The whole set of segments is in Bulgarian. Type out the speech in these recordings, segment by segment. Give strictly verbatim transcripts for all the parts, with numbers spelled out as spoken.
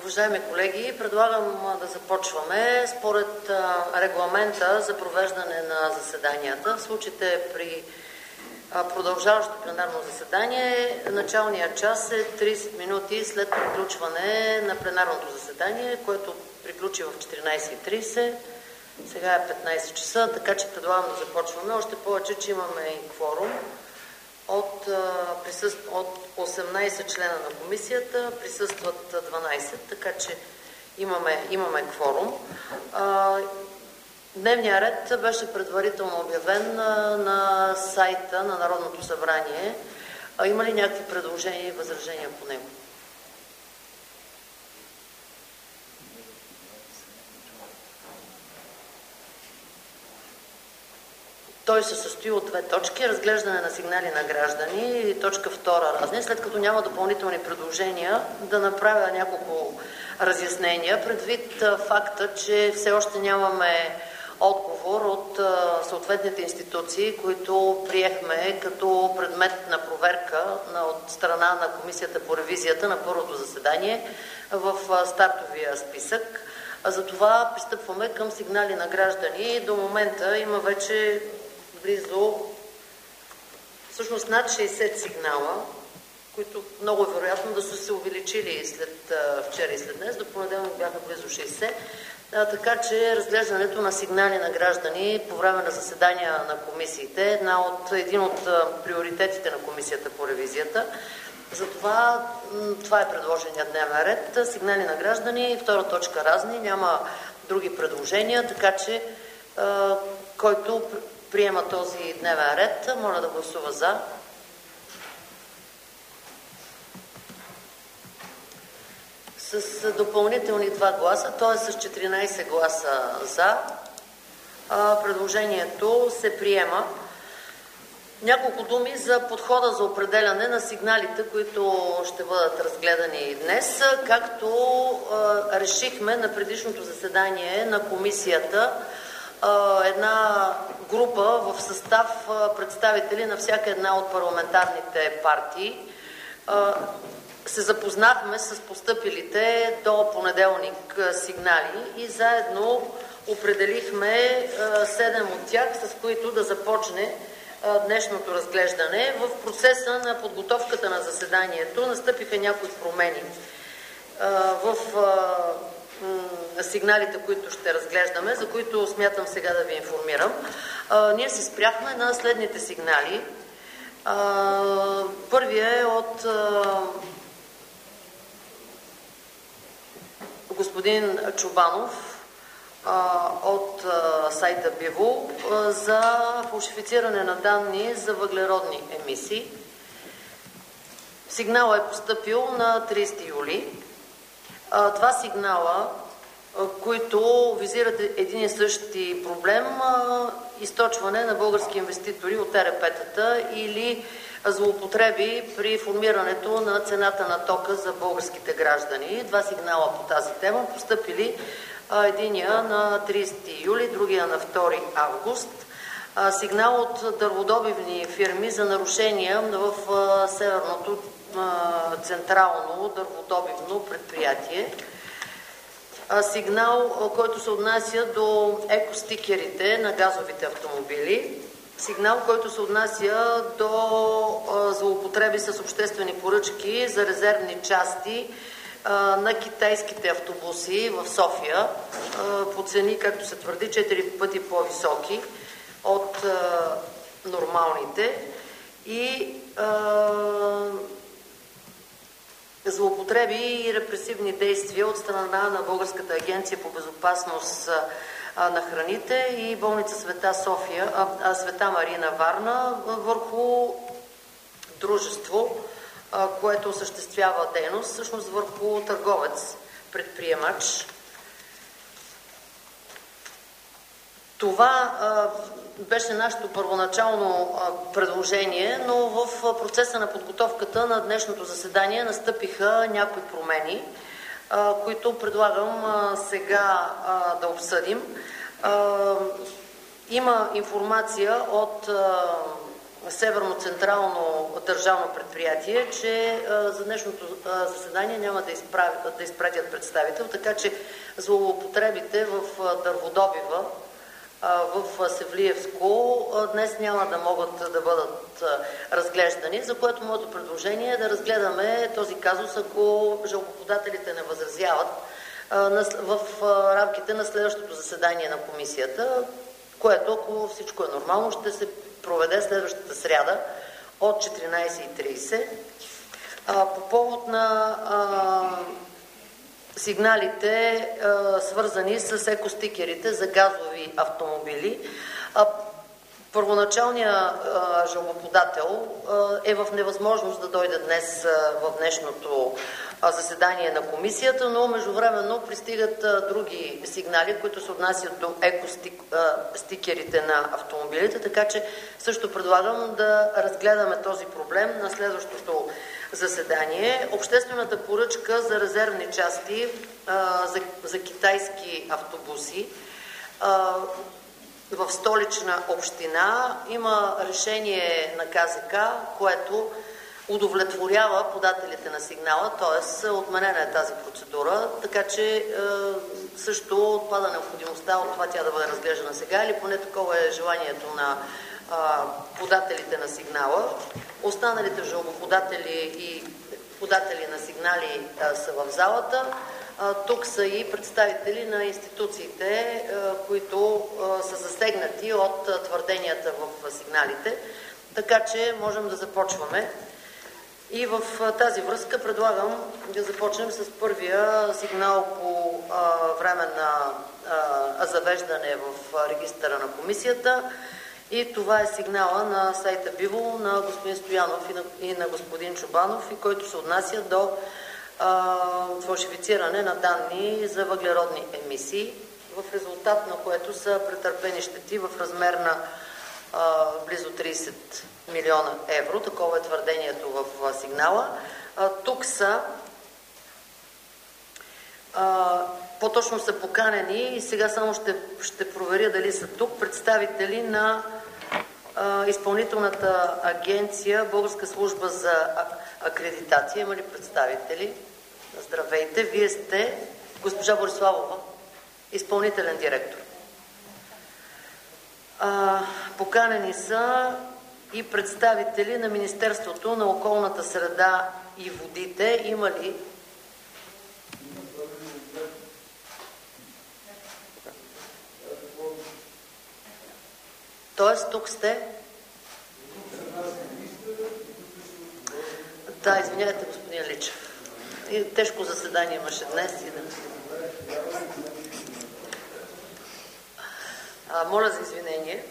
Уважаеми колеги, предлагам да започваме. Според регламента за провеждане на заседанията, в случаите при продължаващо пленарно заседание, началният час е тридесет минути след приключване на пленарното заседание, което приключи в четиринадесет и тридесет. Сега е петнадесет часа, така че предлагам да започваме. Още повече, че имаме и кворум. От, присъст... от осемнадесет члена на комисията присъстват дванадесет, така че имаме, имаме кворум. Дневният ред беше предварително обявен на, на сайта на Народното събрание. Има ли някакви предложения и възражения по него? Той се състои от две точки. Разглеждане на сигнали на граждани и точка втора разни. След като няма допълнителни предложения, да направя няколко разяснения предвид факта, че все още нямаме отговор от съответните институции, които приехме като предмет на проверка от страна на Комисията по ревизията на първото заседание в стартовия списък. Затова пристъпваме към сигнали на граждани. До момента има вече близо, всъщност над шейсет сигнала, които много е вероятно да са се увеличили след вчера и след днес. До понеделник бяха близо шейсет. А, така че разглеждането на сигнали на граждани по време на заседания на комисиите е една от, един от приоритетите на Комисията по ревизията. Затова това е предложеният дневен ред. Сигнали на граждани, втора точка разни, няма други предложения, така че а, който приема този дневен ред, моля да гласува за. С допълнителни два гласа, т.е. с четиринадесет гласа за, предложението се приема. Няколко думи за подхода за определяне на сигналите, които ще бъдат разгледани днес. Както решихме на предишното заседание на комисията, една група в състав представители на всяка една от парламентарните партии се запознахме с постъпилите до понеделник сигнали и заедно определихме седем от тях, с които да започне днешното разглеждане. В процеса на подготовката на заседанието настъпиха някои промени в сигналите, които ще разглеждаме, за които смятам сега да ви информирам. Ние се спряхме на следните сигнали. Първият е от господин Чубанов от сайта Биво за фалшифициране на данни за въглеродни емисии. Сигналът е постъпил на тридесети юли. Два сигнала, които визират един и същи проблем, източване на български инвеститори от Е Р П-тата или злоупотреби при формирането на цената на тока за българските граждани. Два сигнала по тази тема, постъпили единия на тридесети юли, другия на втори август. Сигнал от дърводобивни фирми за нарушения в Северното централно дърводобивно предприятие. Сигнал, който се отнася до екостикерите на газовите автомобили. Сигнал, който се отнася до злоупотреби с обществени поръчки за резервни части на китайските автобуси в София по цени, както се твърди, четири пъти по-високи от нормалните. И злоупотреби и репресивни действия от страна на Българската агенция по безопасност на храните и болница Света София, а, Света Марина Варна върху дружество, а, което осъществява дейност, всъщност върху търговец, предприемач. Това а, беше нашето първоначално а, предложение, но в процеса на подготовката на днешното заседание настъпиха някои промени, а, които предлагам а, сега а, да обсъдим. А, има информация от а, Северно централно държавно предприятие, че а, за днешното а, заседание няма да, изправи, да изпратят представител, така че злоупотребите в а, дърводобива а, в Севлиевско а, днес няма да могат да бъдат а, разглеждани, за което моето предложение е да разгледаме този казус, ако жалбоподателите не възразяват а, на, в а, рамките на следващото заседание на комисията, което, ако всичко е нормално, ще се проведе следващата сряда от четиринайсет и трийсет. По повод на а, сигналите, а, свързани с екостикерите за газови автомобили, а, първоначалният а, жалбоподател а, е в невъзможност да дойде днес а, в днешното а, заседание на комисията, но междувременно пристигат а, други сигнали, които се отнасят до екостикерите на автомобилите, така че също предлагам да разгледаме този проблем на следващото заседание. Обществената поръчка за резервни части а, за, за китайски автобуси а, в Столична община има решение на КЗК, което удовлетворява подателите на сигнала, т.е. отменена е тази процедура, така че е, също отпада необходимостта от това тя да бъде разглеждана сега, или поне такова е желанието на е, подателите на сигнала. Останалите жалбоподатели и податели на сигнали е, са в залата. Тук са и представители на институциите, които са засегнати от твърденията в сигналите, така че можем да започваме. И в тази връзка предлагам да започнем с първия сигнал по време на завеждане в регистъра на комисията. И това е сигнала на сайта Биво на господин Стоянов и на господин Чобанов, и който се отнася до фалшифициране на данни за въглеродни емисии, в резултат на което са претърпени щети в размер на а, близо трийсет милиона евро. Такова е твърдението в сигнала. А, тук са по-точно са поканени, и сега само ще, ще проверя дали са тук, представители на а, изпълнителната агенция Българска служба за акредитация. Има ли представители? Здравейте, вие сте госпожа Бориславова, изпълнителен директор. А, поканени са и представители на Министерството на околната среда и водите. Има ли? Тоест, тук сте? Да, извиняйте, господин Личев. И тежко заседание имаше днес. И да... а, моля за извинение.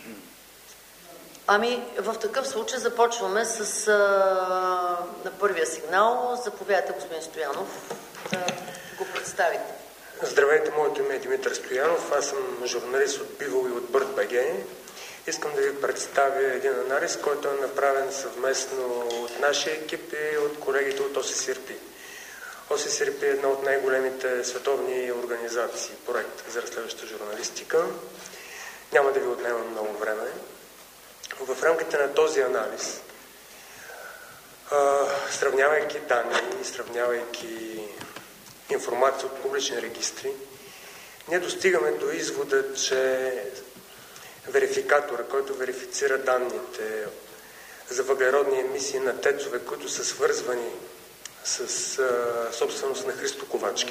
Ами, в такъв случай започваме с а, на първия сигнал. Заповядайте, господин Стоянов, да го представите. Здравейте, моето име е Димитър Стоянов. Аз съм журналист от Биво и от Бърт.бг. Искам да ви представя един анализ, който е направен съвместно от нашия екип и от колегите от О С С Р П. О С С Р П е една от най-големите световни организации, проект за разследваща журналистика. Няма да ви отнемам много време. В рамките на този анализ, сравнявайки данни, сравнявайки информация от публични регистри, ние достигаме до извода, че верификатора, който верифицира данните за въглеродни емисии на тецове, които са свързвани с а, собственост на Христо Ковачки,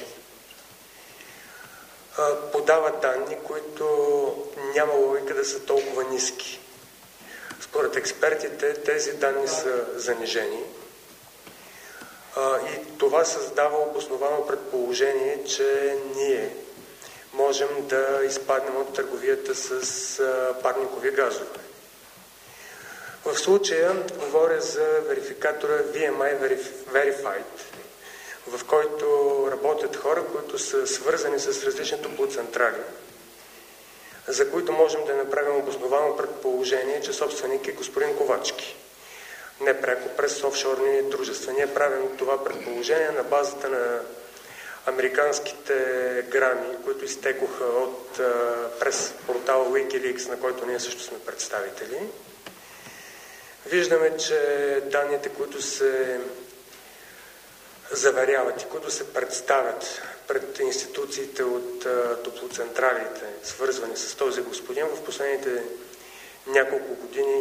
а, подава данни, които няма логика да са толкова ниски. Според експертите тези данни са занижени а, и това създава обосновано предположение, че ние можем да изпаднем от търговията с а, парникови газове. В случая говоря за верификатора Ви Ем Ай Verified, в който работят хора, които са свързани с различни топлоцентрали, за които можем да направим обосновано предположение, че собственик е господин Ковачки. Не пряко през офшорни дружества. Ние правим това предположение на базата на американските грами, които изтекоха от, през портала Wikileaks, на който ние също сме представители. виждаме, че данните, които се заверяват и които се представят пред институциите от а, топлоцентралите, свързвани с този господин, в последните няколко години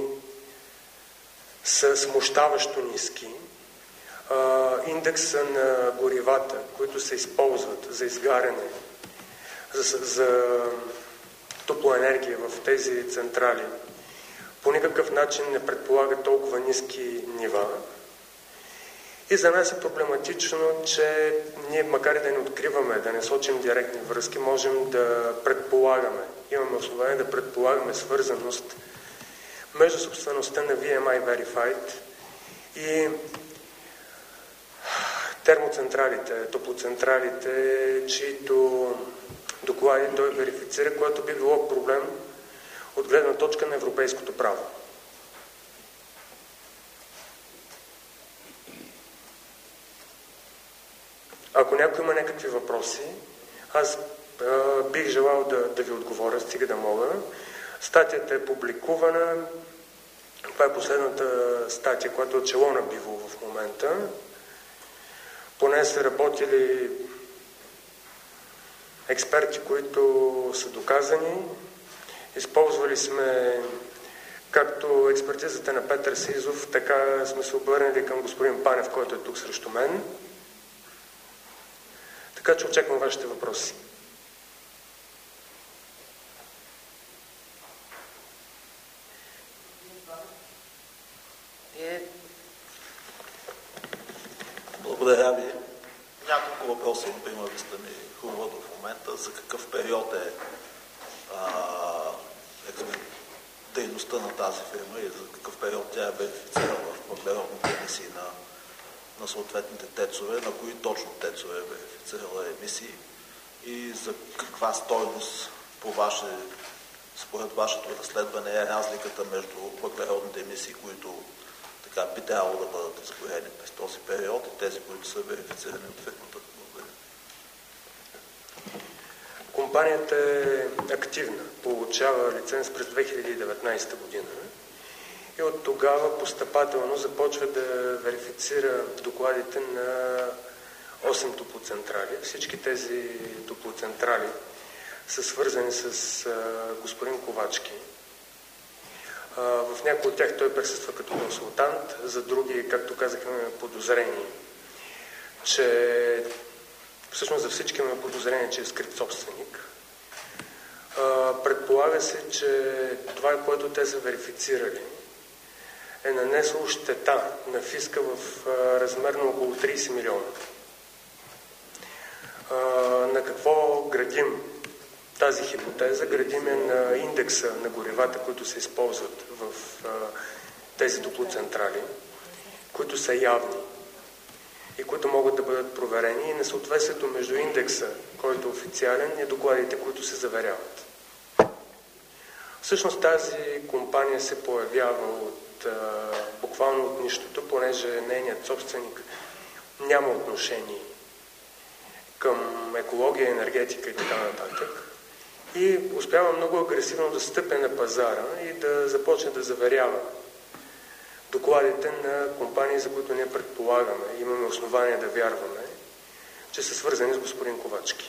са смущаващо ниски. А, индекса на горивата, които се използват за изгаряне, за, за топлоенергия в тези централи, по никакъв начин не предполага толкова ниски нива. И за нас е проблематично, че ние, макар и да не откриваме, да не сочим директни връзки, можем да предполагаме, имаме основание да предполагаме свързаност между собствеността на Ви Ем Ай Verified и термоцентралите, топлоцентралите, чието доклади той верифицира, което би било проблем от гледна точка на европейското право. Ако някой има някакви въпроси, аз а, бих желал да, да ви отговоря, стига да мога. Статията е публикувана. Това е последната статия, която е чело на Биво в момента. Поне са работили експерти, които са доказани. Използвали сме както експертизата на Петър Сизов, така сме се обърнали към господин Панев, който е тук срещу мен. Така че очаквам вашите въпроси. Благодаря ви. Няколко въпроса, например, да сте ми хубаво в момента. За какъв период е а, дейността на тази фирма и за какъв период тя е верифицирала в въглеродните емисии на, на съответните тецове, на кои точно тецове е верифицирала емисии и за каква стойност по ваше, според вашето разследване е разликата между въглеродните емисии, които така би трябвало да бъдат изгорени през този период и тези, които са верифицирани от фирмата. Благодаря. Компанията е активна. Получава лиценз през две хиляди и деветнадесета година и от тогава постъпателно започва да верифицира докладите на осем топлоцентрали. Всички тези топлоцентрали са свързани с а, господин Ковачки. А, в някои от тях той присъства като консултант, за други, както казахме, подозрени, че всъщност за всички имаме подозрение, че е скрит собственик. А, предполага се, че това, което те са верифицирали, е нанесло щета на фиска в а, размер на около тридесет милиона. А, на какво градим тази хипотеза? Градим е на индекса на горивата, които се използват в а, тези топлоцентрали, които са явни и които могат да бъдат проверени, и несъответствието между индекса, който е официален, и докладите, които се заверяват. Всъщност тази компания се появява от, а, буквално от нищото, понеже нейният собственик няма отношение към екология, енергетика и така нататък. И успява много агресивно да стъпе на пазара и да започне да заверява докладите на компании, за които ние предполагаме, имаме основания да вярваме, че са свързани с господин Ковачки.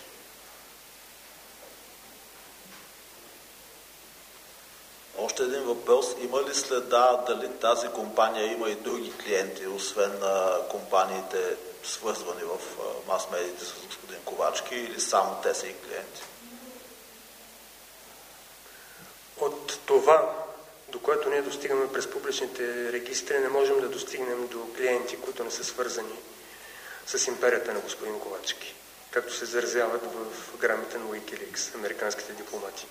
Още един въпрос. Има ли следа дали тази компания има и други клиенти, освен а, компаниите, свързвани в а, мас-медиите с господин Ковачки, или само те са и клиенти? От това, до което ние достигаме през публичните регистри, не можем да достигнем до клиенти, които не са свързани с империята на господин Ковачки, както се изразяват в грамите на Wikileaks, американските дипломати.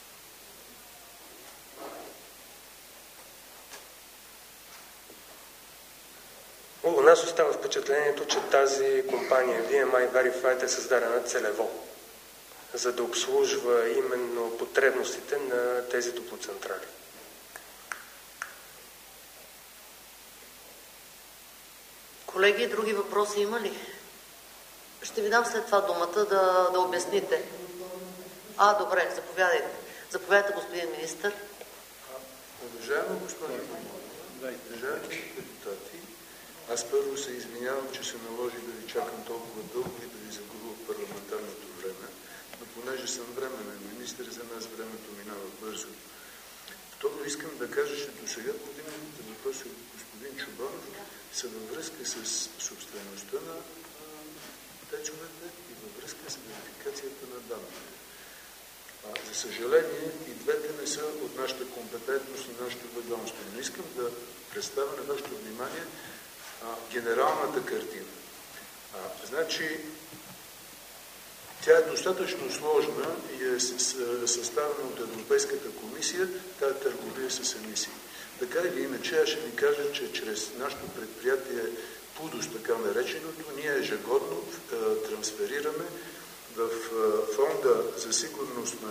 У нас остава впечатлението, че тази компания Ви Ем Ай Verified е създадена целево, за да обслужва именно потребностите на тези топлоцентрали. Колеги, други въпроси има ли? Ще ви дам след това думата да, да обясните. А, добре, заповядайте. Заповядайте, господин министър. Уважаема госпожа Уважаеми депутати, аз първо се извинявам, че се наложи да ви чакам толкова дълго и да ви загубя парламентарното време, но понеже съм временен министър, за нас времето минава бързо. Второ, искам да кажа, че до сега повдигнатите въпроси от господин Чобанов са във връзка с собствеността на течовете и във връзка с верификацията на данните. А, за съжаление, и двете не са от нашата компетентност и нашето ведомство. Но искам да представя на вашето внимание а, генералната картина. А, значи, тя е достатъчно сложна и е съставена от Европейската комисия, тая търговия с емисии. Така или иначе, аз ще ви кажа, че чрез нашето предприятие ПУДОС, така нареченото, ние ежегодно е, трансферираме в е, фонда за сигурност на,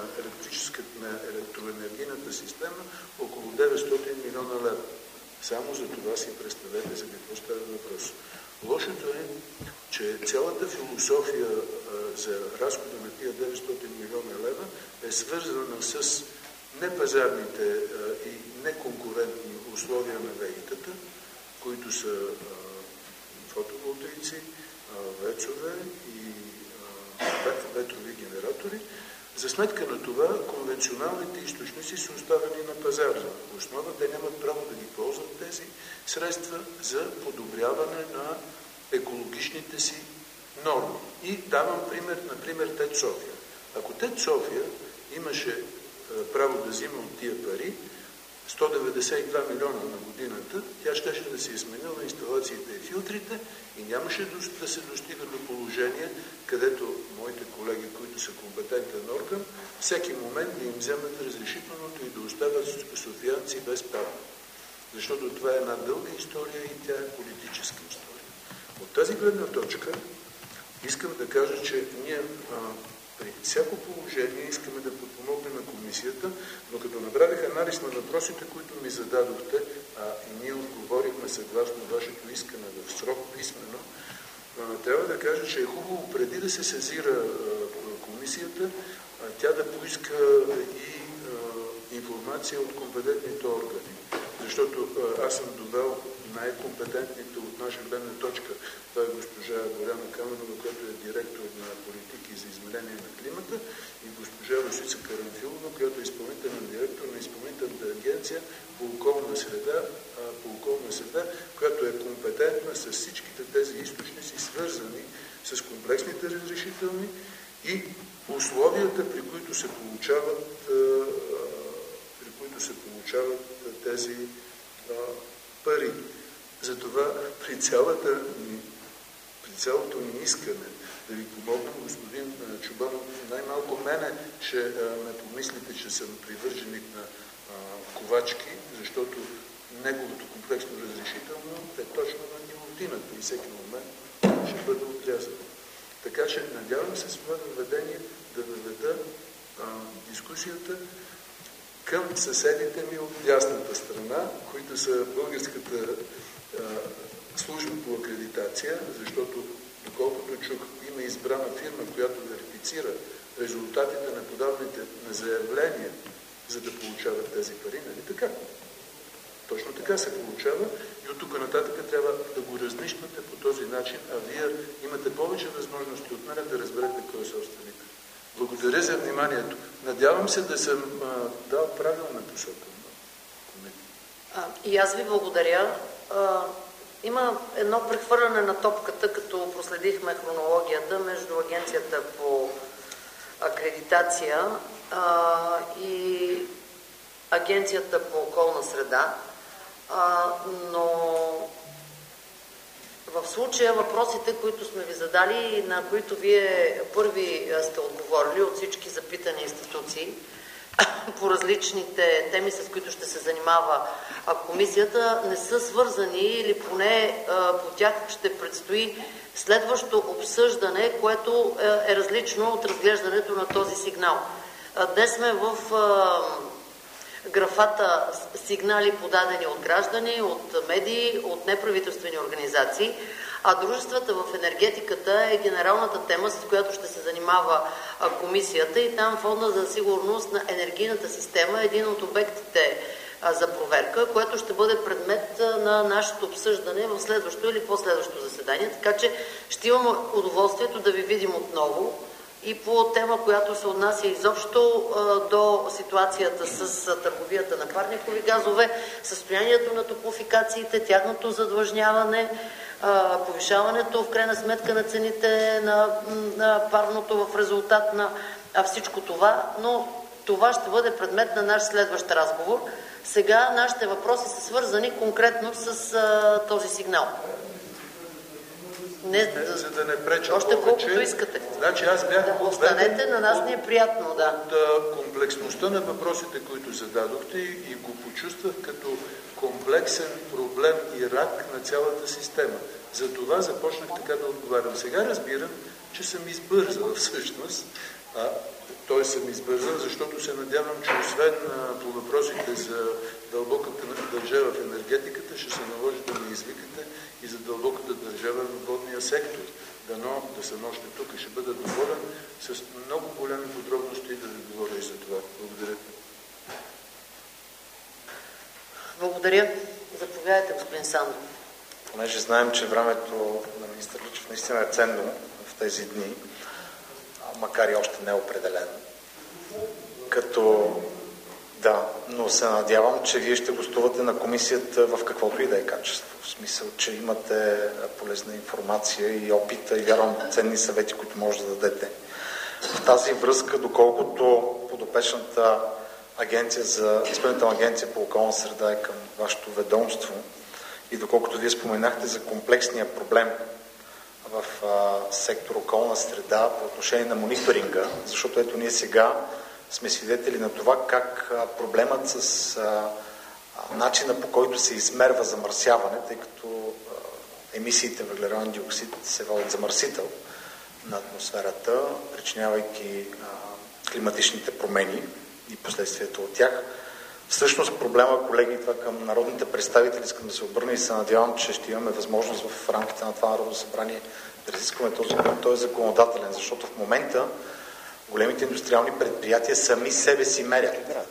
на електроенергийната система около деветстотин милиона лева. Само за това си представете за какво става въпрос. Лошото е, че цялата философия а, за разхода на тия деветстотин милиона лева е свързана с непазарните а, и неконкурентни условия на ВЕИ-тата, които са а, фотоволтаици, а, вецове и а, ветрови генератори. За сметка на това, конвенционалните източници са оставени на пазарна основа. Те нямат право да ги ползват тези средства за подобряване на екологичните си норми. И давам пример, например, ТЕЦ София. Ако ТЕЦ София имаше право да взима от тия пари сто деветдесет и два милиона на годината, тя щеше да си изменила инсталациите и филтрите и нямаше да се достига до положение, където моите колеги, които са компетентен орган, всеки момент да им вземат разрешителното и да оставят софиянци без право. Защото това е една дълга история и тя е политическа история. От тази гледна точка искам да кажа, че ние а, при всяко положение искаме да подпомогнем на комисията, но като направих анализ на въпросите, които ми зададохте, а и ние отговорихме съгласно вашето искане в срок писмено, а, трябва да кажа, че е хубаво преди да се сезира а, комисията, а, тя да поиска и а, информация от компетентните органи. Защото а, аз съм довел най-компетентните от наша гледна точка. Това е госпожа Боряна Каменова, която е директор на политики за изменение на климата, и госпожа Русица Карамфилова, която е изпълнителен директор на изпълнителната агенция по околна среда, а, по околна среда, която е компетентна с всичките тези източници, свързани с комплексните разрешителни и условията, при които се получават, а, при които се получават тези а, пари. Затова при, цялата, при цялото ни искане да ви помогнем, господин Чобанов, най-малко мене ще а, ме помислите, че съм привърженик на а, Ковачки, защото неговото комплексно разрешително е точно на гилотината и всеки момент ще бъде отрязан. Така че надявам се с това въведение да въведа а, дискусията към съседите ми от дясната страна, които са българската а, служба по акредитация, защото, доколкото чух, има избрана фирма, която верифицира резултатите на подаваните на заявления, за да получават тези пари, нали така? Точно така се получава и от тук нататък трябва да го разнищвате по този начин, а вие имате повече възможности от мен да разберете кой е собственик. Благодаря за вниманието. Надявам се да съм а, дал правилна посока. И аз ви благодаря. А, има едно прехвърляне на топката, като проследихме хронологията между Агенцията по акредитация а, и Агенцията по околна среда. А, но в случая въпросите, които сме ви задали и на които вие първи сте отговорили от всички запитани институции по различните теми, с които ще се занимава комисията, не са свързани или поне по тях ще предстои следващо обсъждане, което е различно от разглеждането на този сигнал. Днес сме в графата сигнали, подадени от граждани, от медии, от неправителствени организации, а дружествата в енергетиката е генералната тема, с която ще се занимава комисията, и там Фонда за сигурност на енергийната система е един от обектите, за проверка, което ще бъде предмет на нашето обсъждане в следващо или последващо заседание. Така че ще имаме удоволствието да ви видим отново и по тема, която се отнася изобщо до ситуацията с търговията на парникови газове, състоянието на топлофикациите, тяхното задлъжняване, повишаването в крайна сметка на цените на, на парното в резултат на всичко това, но това ще бъде предмет на наш следващ разговор. Сега нашите въпроси са свързани конкретно с а, този сигнал. Не, не, за да не преча още повече, колкото искате. Значи аз бях да, останете, на нас ни е приятно, да. От комплексността на въпросите, които зададохте, и го почувствах като комплексен проблем и рак на цялата система. За това започнах така да отговарям. Сега разбирам, че съм избързал всъщност. А, той съм избързал, защото се надявам, че освен а, по въпросите за дълбоката държава в енергетиката, ще се наложи да ме извикате и за дълбоката държава в водния сектор. Дано да съм още тук и ще бъда доволен с много големи подробности да ви говоря и за това. Благодаря. Благодаря. Заповядайте, господин Сандов. Понеже знаем, че времето на министър Личев наистина е ценно в тези дни, макар и още не е определено. Като да, но се надявам, че вие ще гостувате на комисията в каквото и да е качество. В смисъл, че имате полезна информация и опита и вярвам ценни съвети, които може да дадете. В тази връзка, доколкото подопечната агенция за изпълнителна агенция по околна среда е към вашето ведомство и доколкото вие споменахте за комплексния проблем в а, сектор околна среда по отношение на мониторинга, защото ето ние сега сме свидетели на това как а, проблемът с а, а, начина по който се измерва замърсяване, тъй като а, емисиите въглероден диоксид се водят замърсител на атмосферата, причинявайки а, климатичните промени и последствията от тях. Всъщност проблема, колеги, това към народните представители, искам да се обърна и се надявам, че ще имаме възможност в рамките на това Народно събрание да разискваме този закон. Той е законодателен, защото в момента големите индустриални предприятия сами себе си мерят.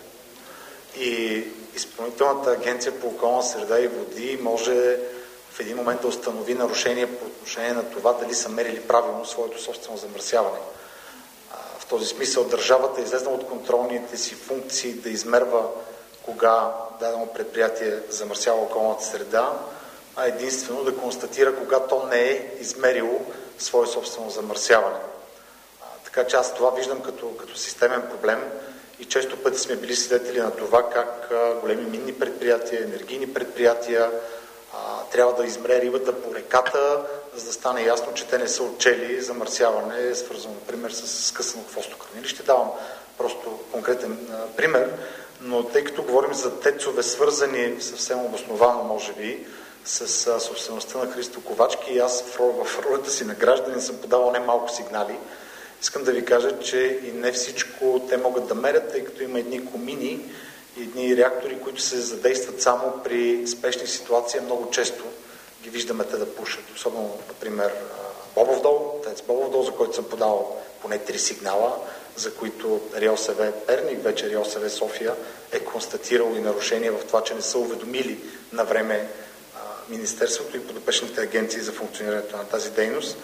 И Изпълнителната агенция по околна среда и води може в един момент да установи нарушение по отношение на това дали са мерили правилно своето собствено замърсяване. В този смисъл държавата е излезна от контролните си функции да измерва кога дадено предприятие замърсява околната среда, а единствено да констатира кога то не е измерило свое собствено замърсяване. А, така че аз това виждам като, като системен проблем и често пъти сме били свидетели на това как а, големи минни предприятия, енергийни предприятия а, трябва да измре рибата по реката, за да стане ясно, че те не са отчели замърсяване, свързано, например, с скъсано хвостохранилище. Давам просто конкретен а, пример, но тъй като говорим за тецове, свързани съвсем обосновано, може би, с а, собствеността на Христо Ковачки, и аз в, в ролята си на гражданин съм подавал не малко сигнали. Искам да ви кажа, че и не всичко те могат да мерят, тъй като има едни комини и едни реактори, които се задействат само при спешни ситуации. Много често ги виждаме те да пушат. Особено, например, Бобов дол, тец Бобов дол, за който съм подавал поне три сигнала, за които РИОСВ Перник, вече РИОСВ София е констатирал и нарушение в това, че не са уведомили на време а, Министерството и подопечните агенции за функционирането на тази дейност.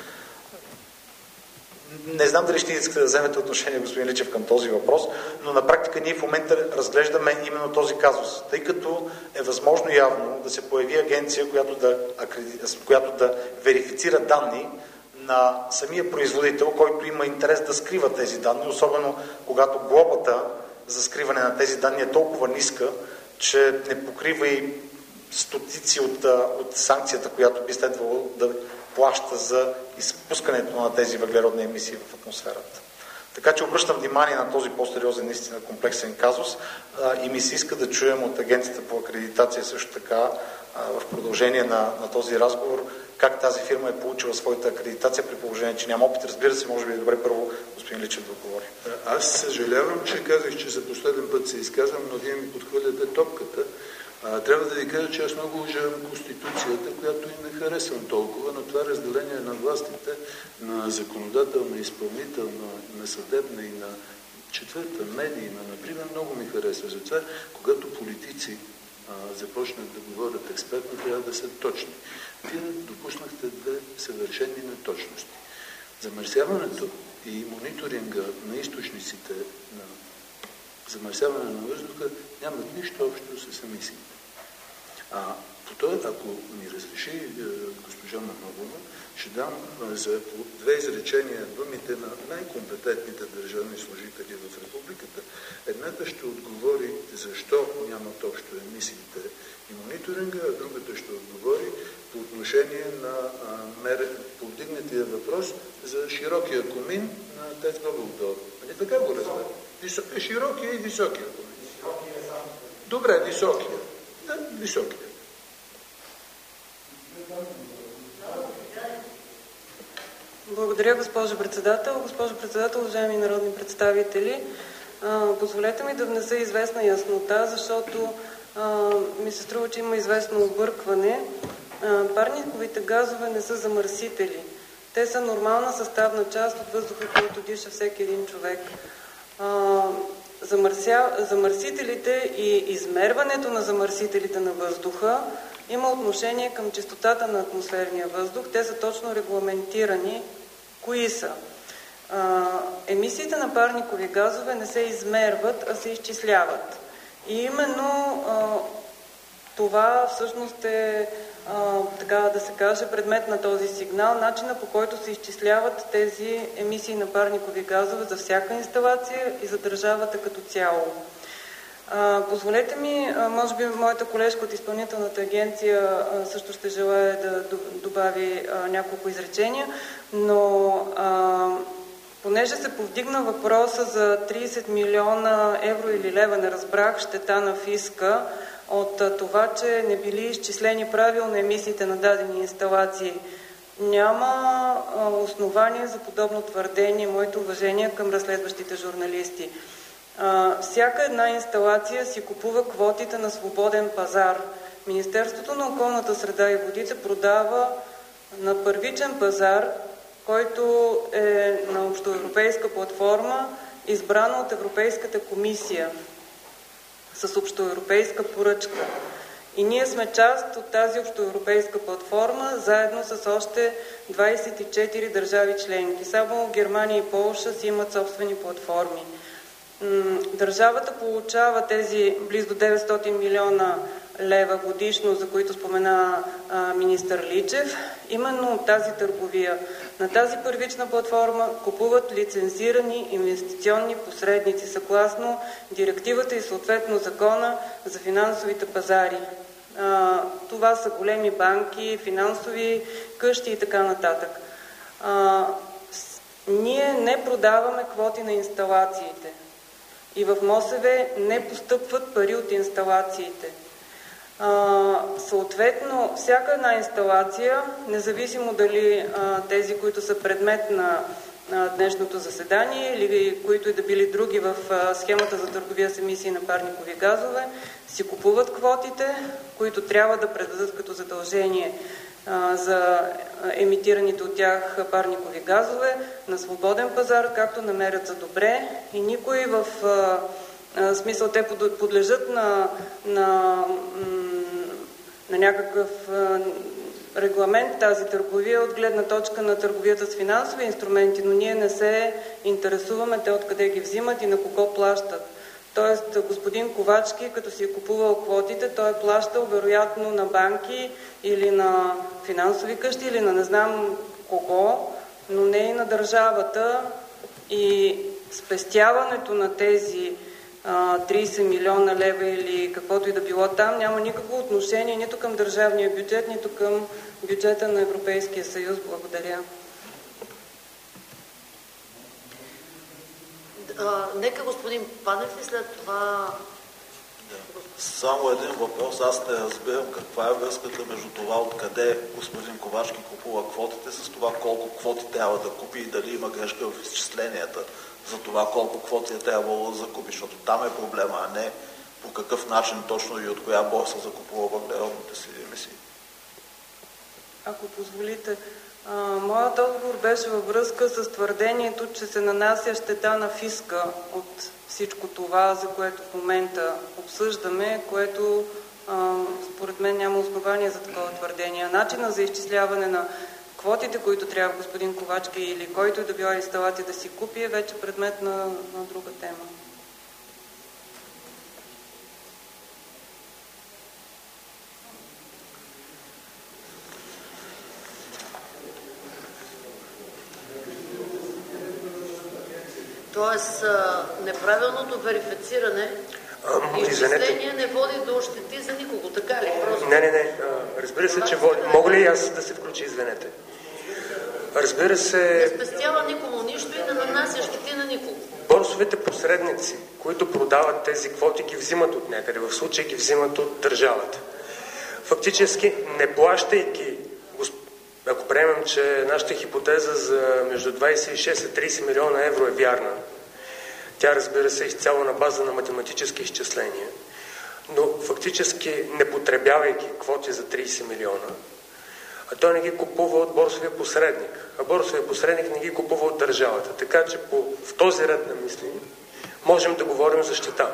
Не знам дали ще искате да вземете отношение, господин Личев, към този въпрос, но на практика ние в момента разглеждаме именно този казус, тъй като е възможно явно да се появи агенция, която да, която да верифицира данни на самия производител, който има интерес да скрива тези данни, особено когато глобата за скриване на тези данни е толкова ниска, че не покрива и стотици от, от санкцията, която би следвало да плаща за изпускането на тези въглеродни емисии в атмосферата. Така че обръщам внимание на този по-сериозен, наистина комплексен казус а, и ми се иска да чуем от Агенцията по акредитация също така а, в продължение на, на този разговор как тази фирма е получила своята акредитация при положение, че няма опит. Разбира се, може би е добре първо господин Личев да отговори. Аз съжалявам, че казах, че за последен път се изказвам, но вие ми подхвърляте топката. А, трябва да ви кажа, че аз много уважавам Конституцията, която и не харесвам толкова, но това разделение на властите, на законодателна, изпълнителна, на съдебна и на Четвърта, медийна, например, много ми харесва. Затова, когато политици а, започнат да говорят експертно, трябва да са точни. Вие допуснахте две съвършени неточности. Замърсяването и мониторинга на източниците на замърсяване на въздуха нямат нищо общо с емисиите. А по това, ако ми разреши госпожа Манолова, ще дам за две изречения думите на най-компетентните държавни служители в републиката. Едната ще отговори защо нямат общо емисиите и мониторинга, а другата ще отговори по отношение на мер... повдигнатия въпрос за широкия комин на ТЕЦ Бобов дол. Нали така го разбира? Висо... Широкия и високия комин. Добре, високия. Да, високия. Благодаря, госпожо председател. Госпожо председател, уважаеми народни представители, позволете ми да внеса известна яснота, защото а, ми се струва, че има известно объркване. А, парниковите газове не са замърсители. Те са нормална съставна част от въздуха, който диша всеки един човек. А, замърся... Замърсителите и измерването на замърсителите на въздуха има отношение към чистотата на атмосферния въздух. Те са точно регламентирани. Кои са? А, емисиите на парникови газове не се измерват, а се изчисляват. И именно а, това всъщност е, а, така да се каже, предмет на този сигнал, начина по който се изчисляват тези емисии на парникови газове за всяка инсталация и за държавата като цяло. А, позволете ми, а, може би моята колежка от изпълнителната агенция а, също ще желая да добави а, няколко изречения, но а, понеже се повдигна въпроса за трийсет милиона евро или лева, не разбрах, щета на фиска от а, това, че не били изчислени правилно емисиите на дадени инсталации. Няма а, основание за подобно твърдение. Моите уважения към разследващите журналисти. Uh, всяка една инсталация си купува квотите на свободен пазар. Министерството на околната среда и водите продава на първичен пазар, който е на общоевропейска платформа, избрана от Европейската комисия с общоевропейска поръчка. И ние сме част от тази общоевропейска платформа, заедно с още двайсет и четири държави членки. Само Германия и Полша си имат собствени платформи. Държавата получава тези близо деветстотин милиона лева годишно, за които спомена а, министър Личев, именно от тази търговия. На тази първична платформа купуват лицензирани инвестиционни посредници, съгласно директивата и съответно закона за финансовите пазари. А, това са големи банки, финансови къщи и така нататък. А, с, ние не продаваме квоти на инсталациите. И в МОСВ не постъпват пари от инсталациите. А, съответно, всяка една инсталация, независимо дали а, тези, които са предмет на, на днешното заседание или които и да били други в а, схемата за търговия с емисии на парникови газове, си купуват квотите, които трябва да предадат като задължение а, за емитираните от тях парникови газове на свободен пазар, както намерят за добре, и никой в а, а, смисъл те подлежат на, на, на някакъв а, регламент тази търговия от гледна точка на търговията с финансови инструменти, но ние не се интересуваме те откъде ги взимат и на кого плащат. Тоест, господин Ковачки, като си е купувал квотите, той е плащал вероятно на банки или на финансови къщи, или на не знам кого, но не и на държавата. И спестяването на тези а, трийсет милиона лева или каквото и да било там няма никакво отношение нито към държавния бюджет, нито към бюджета на Европейския съюз. Благодаря. А, нека господин Панев и след това... Да. Само един въпрос. Аз не разбирам каква е връзката между това откъде господин Ковачки купува квотите с това колко квоти трябва да купи и дали има грешка в изчисленията за това колко квоти е трябвало да закупи, защото там е проблема, а не по какъв начин точно и от коя борса закупува въглеродните си емисии. Ако позволите, А, моят отговор беше във връзка с твърдението, че се нанася щета на фиска от всичко това, за което в момента обсъждаме, което а, според мен няма основание за такова твърдение. Начина за изчисляване на квотите, които трябва господин Ковачки или който и да била инсталация да си купи, е вече предмет на, на друга тема. Тоест, неправилното верифициране и изчисление не води до щети за никого, така ли? Просто... Не, не, не. Разбира се, че води. Мога ли аз да се включи, извинете? Разбира се... Не спестява никому нищо и не нанася щети на никого. Борсовите посредници, които продават тези квоти, ги взимат от някъде. В случай ги взимат от държавата. Фактически, не плащайки, ако приемем, че нашата хипотеза за между двадесет и шест и тридесет милиона евро е вярна, тя, разбира се, изцяло на база на математически изчисления, но фактически не потребявайки квоти за тридесет милиона, а той не ги купува от борсовия посредник, а борсовия посредник не ги купува от държавата. Така че по, в този ред на мисли можем да говорим за щета.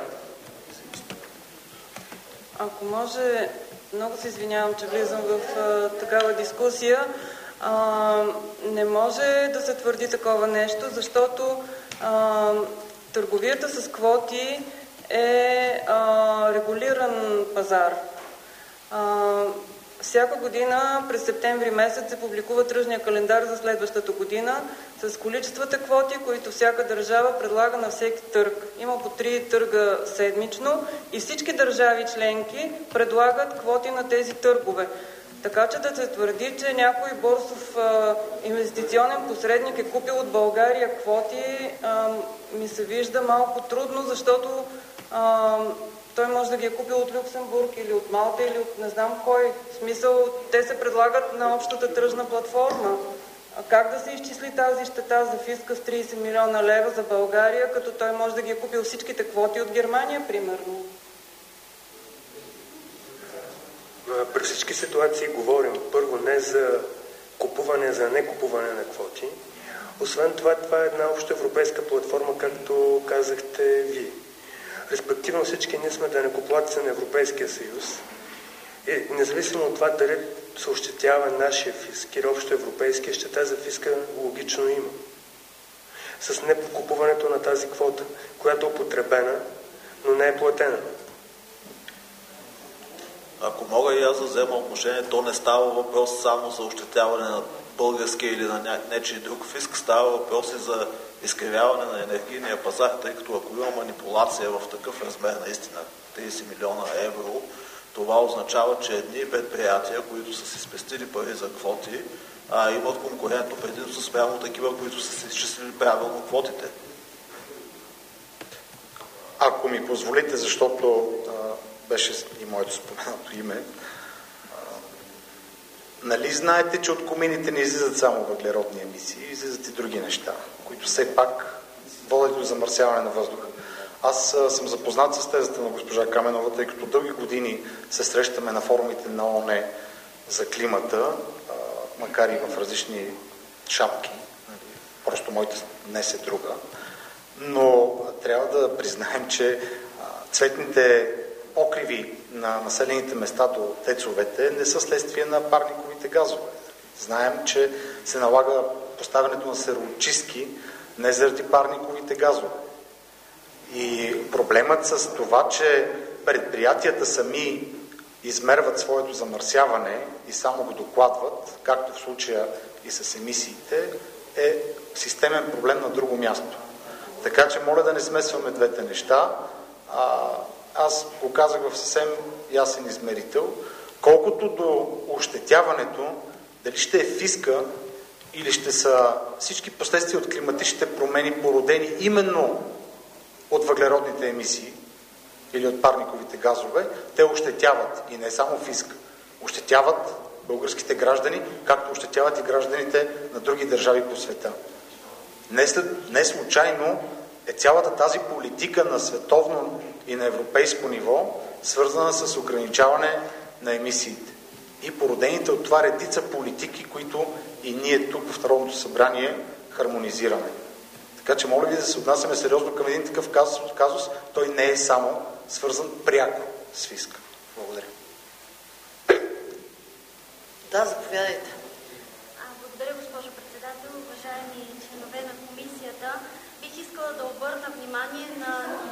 Ако може, много се извинявам, че влизам в а, такава дискусия. А, не може да се твърди такова нещо, защото а, търговията с квоти е а, регулиран пазар. А, всяка година през септември месец се публикува тръжния календар за следващата година с количествата квоти, които всяка държава предлага на всеки търг. Има по три търга седмично и всички държави членки предлагат квоти на тези търгове. Така че да се твърди, че някой борсов а, инвестиционен посредник е купил от България квоти, а, ми се вижда малко трудно, защото а, той може да ги е купил от Люксембург или от Малта или от не знам кой. В смисъл, те се предлагат на общата тръжна платформа. А как да се изчисли тази щета за фиска с тридесет милиона лева за България, като той може да ги е купил всичките квоти от Германия, примерно? При всички ситуации говорим първо не за купуване, за некупуване на квоти. Освен това, това е една обща европейска платформа, както казахте ви. Респективно всички ние сме данъкоплатци на Европейския съюз. И независимо от това дали се ощетява нашия фиск или общо европейския, щета за фиска логично има. С непокупуването на тази квота, която е употребена, но не е платена. Ако мога и аз да взема отношение, то не става въпрос само за ощетяване на българския или на нечий друг фиск, става въпрос и за изкривяване на енергийния пазар, тъй като ако има манипулация в такъв размер, наистина тридесет милиона евро, това означава, че едни предприятия, които са си спестили пари за квоти, а, имат конкурентно предимство спрямо такива, които са си изчислили правилно квотите. Ако ми позволите, защото а, беше и моето споменато име, а, нали знаете, че от комините не излизат само въглеродни емисии, излизат и други неща, които все пак водят до замърсяване на въздуха. Аз а, съм запознат с тезата на госпожа Каменова, тъй като дълги години се срещаме на форумите на ООН за климата, а, макар и в различни шапки. Просто моята днес е друга. Но трябва да признаем, че а, цветните покриви на населените места до тецовете не са следствие на парниковите газове. Знаем, че се налага поставянето на сероочистки не заради парниковите газове. И проблемът с това, че предприятията сами измерват своето замърсяване и само го докладват, както в случая и с емисиите, е системен проблем на друго място. Така че моля да не смесваме двете неща. А, аз го казах в съвсем ясен измерител. Колкото до ощетяването, дали ще е фиска или ще са всички последствия от климатичните промени, породени именно от въглеродните емисии или от парниковите газове, те ощетяват и не само фиск. Ощетяват българските граждани, както ощетяват и гражданите на други държави по света. Не, след, не случайно е цялата тази политика на световно и на европейско ниво, свързана с ограничаване на емисиите. И породените от това редица политики, които и ние тук в Народното събрание хармонизираме. Така че моля ви да се отнасяме сериозно към един такъв казус. казус. Той не е само свързан пряко с фиска. Благодаря. Да, заповядайте. Благодаря, госпожо председател. Уважаеми членове на комисията, бих искала да обърна внимание на...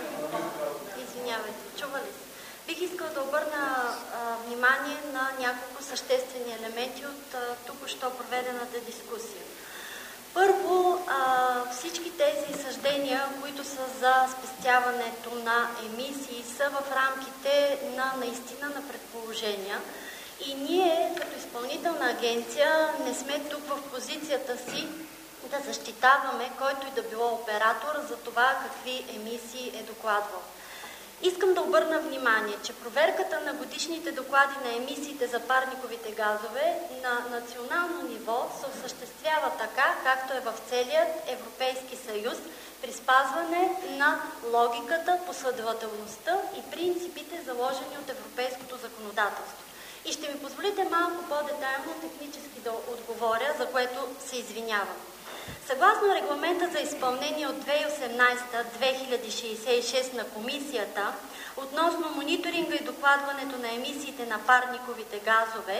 Извинявайте, чува ли се? Бих искала да обърна а, внимание на няколко съществени елементи от а, току-що проведената дискусия. Първо, а, всички тези съждения, които са за спестяването на емисии, са в рамките на наистина на предположения. И ние, като изпълнителна агенция, не сме тук в позицията си да защитаваме който и да било оператор за това какви емисии е докладвал. Искам да обърна внимание, че проверката на годишните доклади на емисиите за парниковите газове на национално ниво се осъществява така, както е в целият Европейски съюз, при спазване на логиката, последователността и принципите, заложени от европейското законодателство. И ще ми позволите малко по-детайлно технически да отговоря, за което се извинявам. Съгласно регламента за изпълнение от две хиляди и осемнадесета две хиляди шейсет и шест на комисията относно мониторинга и докладването на емисиите на парниковите газове,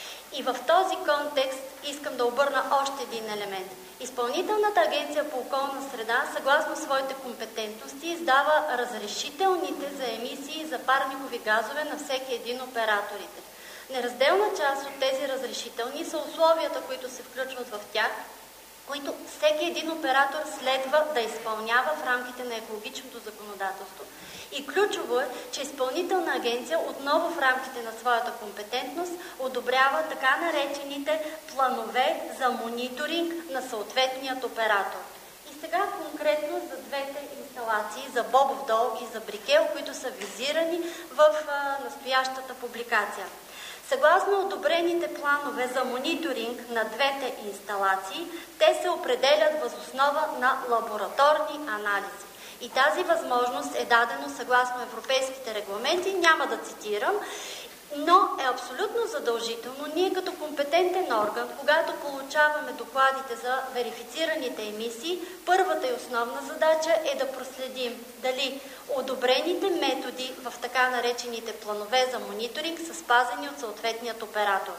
и в този контекст искам да обърна още един елемент. Изпълнителната агенция по околна среда, съгласно своите компетентности, издава разрешителните за емисии за парникови газове на всеки един операторите. Неразделна част от тези разрешителни са условията, които се включват в тях, които всеки един оператор следва да изпълнява в рамките на екологичното законодателство. И ключово е, че изпълнителна агенция отново в рамките на своята компетентност одобрява така наречените планове за мониторинг на съответният оператор. И сега конкретно за двете инсталации, за Бобов дол и за Брикел, които са визирани в а, настоящата публикация. Съгласно одобрените планове за мониторинг на двете инсталации, те се определят въз основа на лабораторни анализи. И тази възможност е дадена съгласно европейските регламенти, няма да цитирам, но е абсолютно задължително ние като компетентен орган, когато получаваме докладите за верифицираните емисии, първата и основна задача е да проследим дали одобрените методи в така наречените планове за мониторинг са спазени от съответният оператор.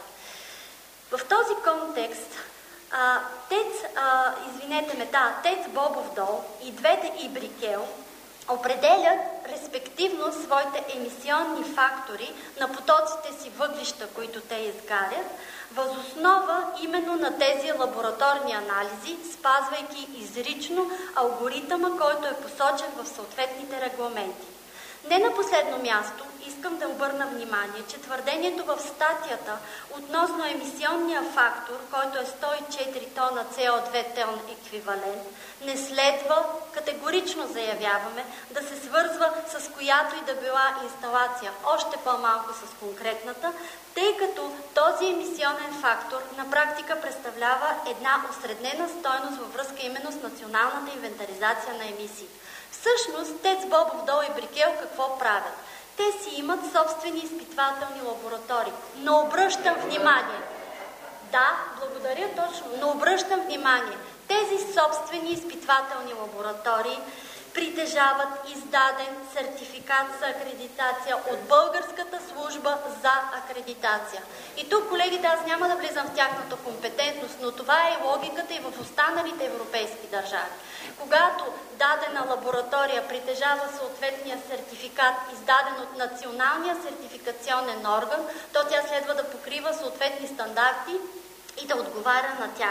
В този контекст а, ТЕЦ, а, извинете ме, да, ТЕЦ Бобов дол и двете и Брикел определят респективно своите емисионни фактори на потоците си въглища, които те изгарят, въз основа именно на тези лабораторни анализи, спазвайки изрично алгоритъма, който е посочен в съответните регламенти. Не на последно място искам да обърна внимание, че твърдението в статията относно емисионния фактор, който е сто и четири тона С О две тон еквивалент, не следва, категорично заявяваме, да се свързва с която и да била инсталация, още по-малко с конкретната, тъй като този емисионен фактор на практика представлява една осреднена стойност във връзка именно с националната инвентаризация на емисии. Всъщност, ТЕЦ Бобов дол и Брикел какво правят? Те си имат собствени изпитвателни лаборатории. Но обръщам внимание. Да, благодаря точно, но обръщам внимание. Тези собствени изпитвателни лаборатории притежават издаден сертификат за акредитация от Българската служба за акредитация. И тук, колегите, аз няма да влизам в тяхната компетентност, но това е логиката и в останалите европейски държави. Когато дадена лаборатория притежава съответния сертификат, издаден от националния сертификационен орган, то тя следва да покрива съответни стандарти и да отговаря на тях.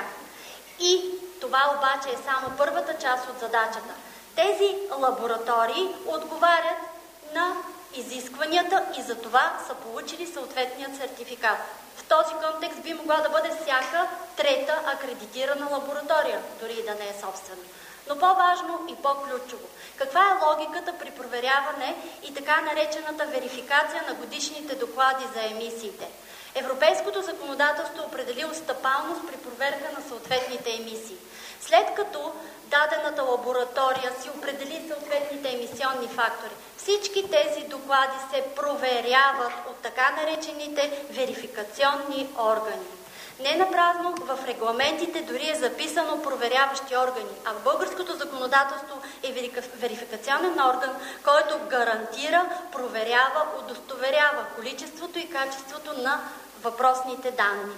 И това обаче е само първата част от задачата. Тези лаборатории отговарят на изискванията и за това са получили съответният сертификат. В този контекст би могла да бъде всяка трета акредитирана лаборатория, дори и да не е собствена. Но по-важно и по-ключово. Каква е логиката при проверяване и така наречената верификация на годишните доклади за емисиите? Европейското законодателство определи стъпалност при проверка на съответните емисии. След като дадената лаборатория си определи съответните емисионни фактори, всички тези доклади се проверяват от така наречените верификационни органи. Не напразно в регламентите дори е записано проверяващи органи, а в българското законодателство е верификационен орган, който гарантира, проверява, удостоверява количеството и качеството на въпросните данни.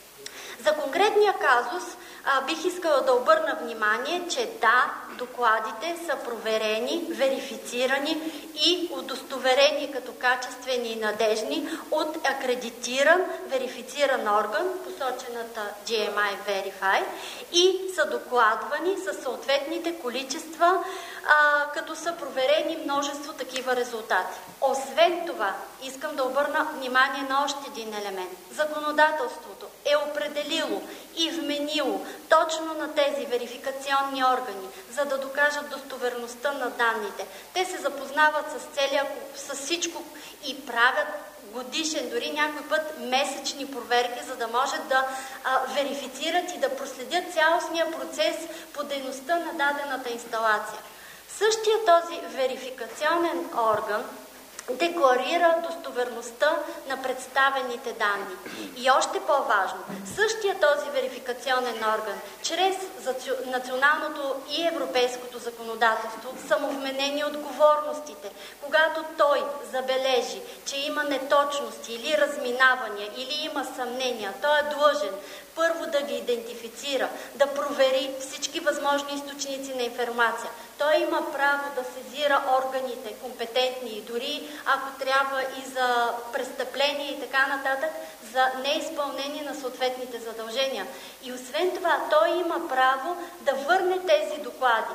За конкретния казус а, бих искала да обърна внимание, че да, докладите са проверени, верифицирани и удостоверени като качествени и надежни от акредитиран, верифициран орган, посочената джи ем ай Verify, и са докладвани със съответните количества, а, като са проверени множество такива резултати. Освен това, искам да обърна внимание на още един елемент. Законодателството е определило и вменило точно на тези верификационни органи, за да докажат достоверността на данните. Те се запознават с целия, с всичко и правят годишен, дори някой път месечни проверки, за да може да а, верифицират и да проследят цялостния процес по дейността на дадената инсталация. Същия този верификационен орган декларира достоверността на представените данни. И още по-важно, същия този верификационен орган, чрез националното и европейското законодателство, са му вменени отговорностите. Когато той забележи, че има неточности или разминавания, или има съмнения, той е длъжен първо да ги идентифицира, да провери всички възможни източници на информация. Той има право да сезира органите, компетентни, и дори ако трябва и за престъпление и така нататък, за неизпълнение на съответните задължения. И освен това, той има право да върне тези доклади.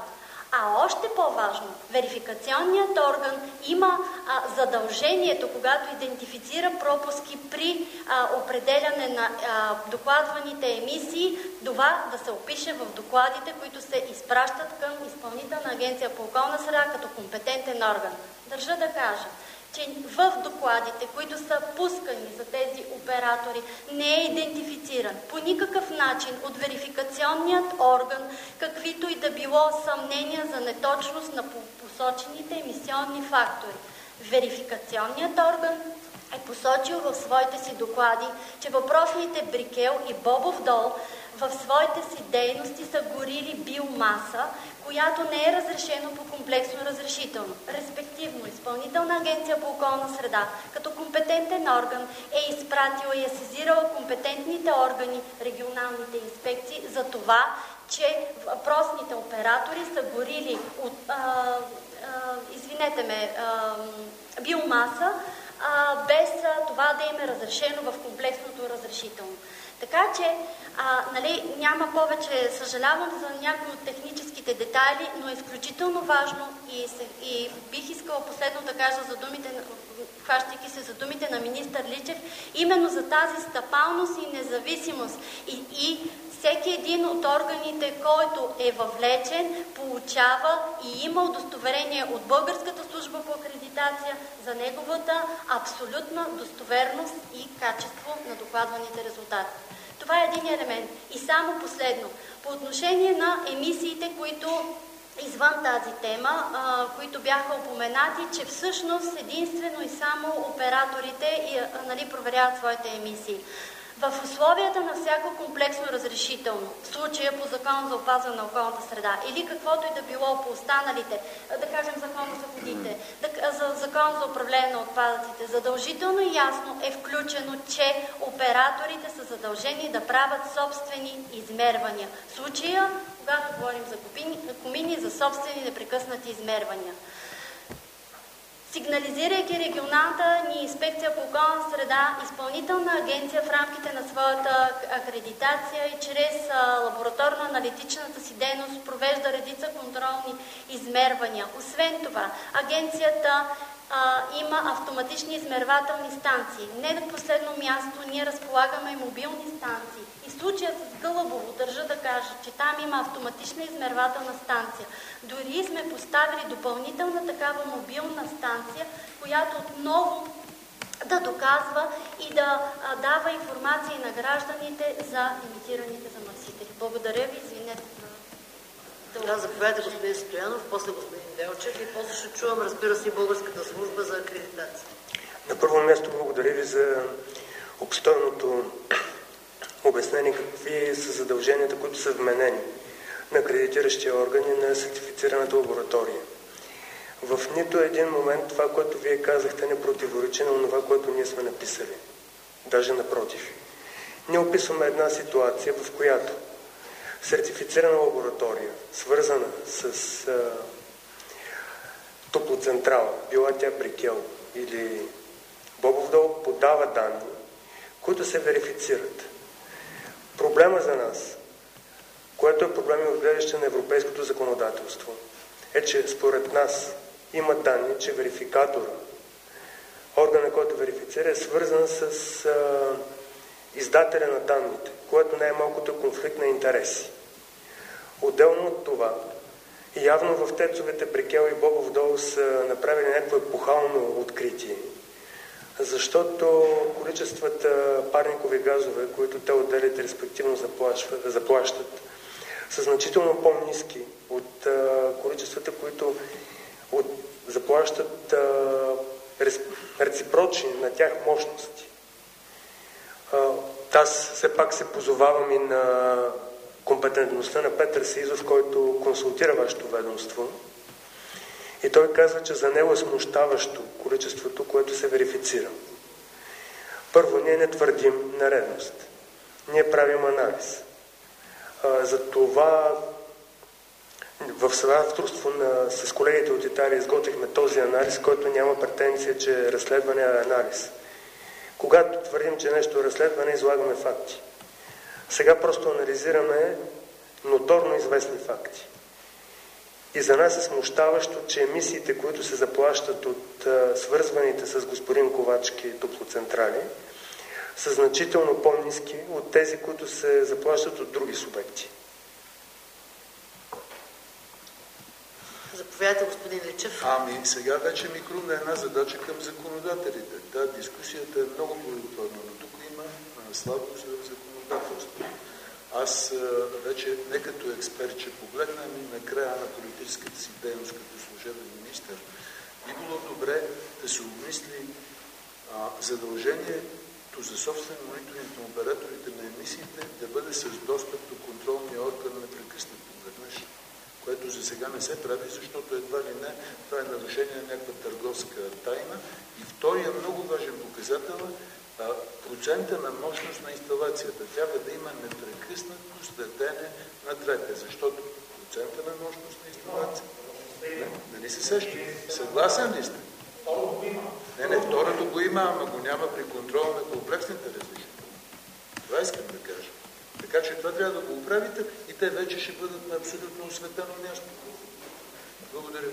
А още по-важно, верификационният орган има а, задължението, когато идентифицира пропуски при а, определяне на а, докладваните емисии, това да се опише в докладите, които се изпращат към Изпълнителна агенция по околна среда като компетентен орган. Държа да кажа, че в докладите, които са пускани за тези оператори, не е идентифициран по никакъв начин от верификационният орган каквито и да било съмнения за неточност на посочените емисионни фактори. Верификационният орган е посочил в своите си доклади, че въпросните Брикел и Бобов дол в своите си дейности са горили биомаса, която не е разрешено по комплексно разрешително. Респективно, Изпълнителна агенция по околна среда, като компетентен орган, е изпратила и е сезирала компетентните органи, регионалните инспекции, за това, че въпросните оператори са горили от, а, а, извинете ме, а, биомаса, а, без а, това да им е разрешено в комплексното разрешително. Така че, а, нали, няма повече, съжалявам за някои от техническите детайли, но е изключително важно и, се, и бих искала последно да кажа за думите, хващайки се за думите на министър Личев, именно за тази стъпалност и независимост. И, и всеки един от органите, който е въвлечен, получава и има удостоверение от Българската служба по акредитация за неговата абсолютна достоверност и качество на докладваните резултати. Това е един елемент. И само последно, по отношение на емисиите, които извън тази тема, а, които бяха упоменати, че всъщност единствено и само операторите и, а, нали, проверяват своите емисии. В условията на всяко комплексно разрешително, в случая по Закон за опазване на околната среда или каквото и да било по останалите, да кажем Закон за водите, да, за Закон за управление на отпадъците, задължително и ясно е включено, че операторите са задължени да правят собствени измервания. В случая, когато говорим за комини, за собствени непрекъснати измервания. Сигнализирайки регионалната ни инспекция по околна среда, Изпълнителна агенция в рамките на своята акредитация и чрез лабораторно-аналитичната си дейност провежда редица контролни измервания. Освен това, агенцията а, има автоматични измервателни станции. Не на последно място, ние разполагаме и мобилни станции. И в случая с Гълъбово държа да кажа, че там има автоматична измервателна станция. Дори сме поставили допълнителна такава мобилна станция, която отново да доказва и да а, дава информация на гражданите за емитираните замърсители. Благодаря ви, извинете. Да, заповядайте господин Стоянов, после господин Делчев и после ще чувам, разбира се, и Българската служба за акредитация. На първо място благодаря ви за обстойното обяснени какви са задълженията, които са вменени на акредитиращия орган и на сертифицираната лаборатория. В нито един момент това, което вие казахте, не противоречи на това, което ние сме написали. Даже напротив. Ние описваме една ситуация, в която сертифицирана лаборатория, свързана с а, топлоцентрала, била тя Брикел или Бобов дол, подава данни, които се верифицират. Проблема за нас, което е проблем от гледаще на европейското законодателство, е, че според нас има данни, че верификатора, органа, който верифицира, е свързан с а, издателя на данните, което най-малкото е конфликт на интереси. Отделно от това, явно в тецовете Брикел и Бобов дол са направили някакво епохално откритие, защото количествата парникови газове, които те отделят и респективно заплащат, заплащат са значително по-ниски от а, количествата, които от, заплащат а, реципрочни на тях мощности. А, аз все пак се позовавам и на компетентността на Петър Сизов, който консултира вашето ведомство. И той казва, че за него е смущаващо количеството, което се верифицира. Първо, ние не твърдим нередност. Ние правим анализ. А, за това в съавторство на, с колегите от Италия изготвихме този анализ, който няма претенция, че разследване е анализ. Когато твърдим, че нещо е разследване, излагаме факти. Сега просто анализираме ноторно известни факти. И за нас е смущаващо, че емисиите, които се заплащат от а, свързваните с господин Ковачки топлоцентрали, са значително по-ниски от тези, които се заплащат от други субекти. Заповядайте, господин Личев. Ами, сега вече ми крумна една задача към законодателите. Да, дискусията е много плодотворна, но тук има слабост в законодателството. Аз а, вече не като експерт, че погледнем и на края на политическата си дейност като служебен министър, би било добре да се обмисли а, задължението за собствен мониторинг на операторите на емисиите да бъде с достъп до контролния орган непрекъснато веднъж, което за сега не се прави, защото едва ли не това е нарушение на някаква търговска тайна. И втория много важен показател е процента на мощност на инсталацията. Трябва да има непрекъснато следене на двете, защото процента на мощност на инсталацията. Не, нали се сеща? Съгласен ли сте? Не, не, второто го има, ама го няма при контрола на комплексните различия. Това искам да кажа. Така че това трябва да го оправите и те вече ще бъдат на абсолютно осветено място. Благодаря.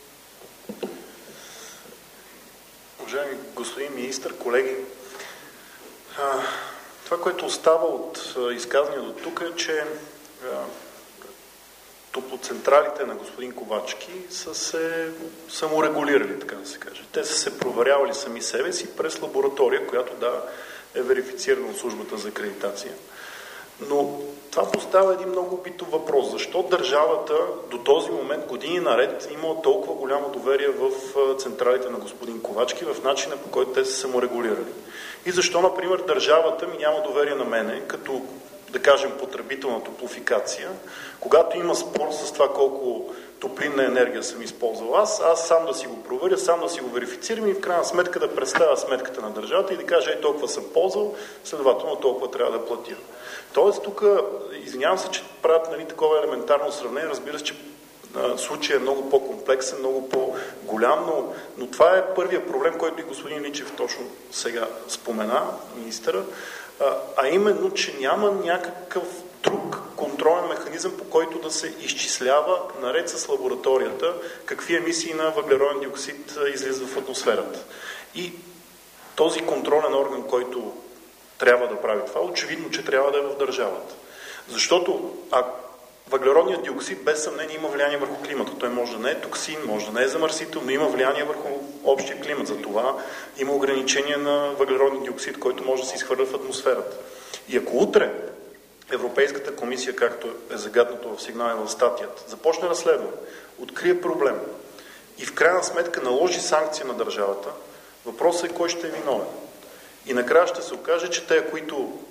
Уважаеми господин министър, колеги, а, това, което остава от изказвания до тук е, че а, топлоцентралите на господин Ковачки са се саморегулирали, така да се каже. Те са се проверявали сами себе си през лаборатория, която да е верифицирана от службата за акредитация. Но това поставя един много битов въпрос. Защо държавата до този момент години наред имала толкова голямо доверие в централите на господин Ковачки, в начина по който те са саморегулирали? И защо, например, държавата ми няма доверие на мене, като, да кажем, потребител на топлофикация, когато има спор с това колко топлинна енергия съм използвал аз, аз сам да си го проверя, сам да си го верифицирам и в крайна сметка да представя сметката на държавата и да кажа, ей, толкова съм ползвал, следователно толкова трябва да платя. Тоест тук, извинявам се, че правят, нали, такова елементарно сравнение, разбира се, че а, случай е много по-комплексен, много по-голям, но, но това е първият проблем, който и господин Личев точно сега спомена, министъра, а, а именно, че няма някакъв друг контролен механизъм, по който да се изчислява, наред с лабораторията, какви емисии на въглероден диоксид излизат в атмосферата. И този контролен орган, който трябва да прави това, очевидно, че трябва да е в държавата. Защото а въглеродният диоксид без съмнение има влияние върху климата. Той може да не е токсин, може да не е замърсител, но има влияние върху общия климат. За това има ограничение на въглеродния диоксид, който може да се изхвърля в атмосферата. И ако утре Европейската комисия, както е загаднато в сигнала в статията, започне разследване, открие проблем и в крайна сметка наложи санкция на държавата, въпросът е кой ще е виновен. И накрая ще се окаже, че те, които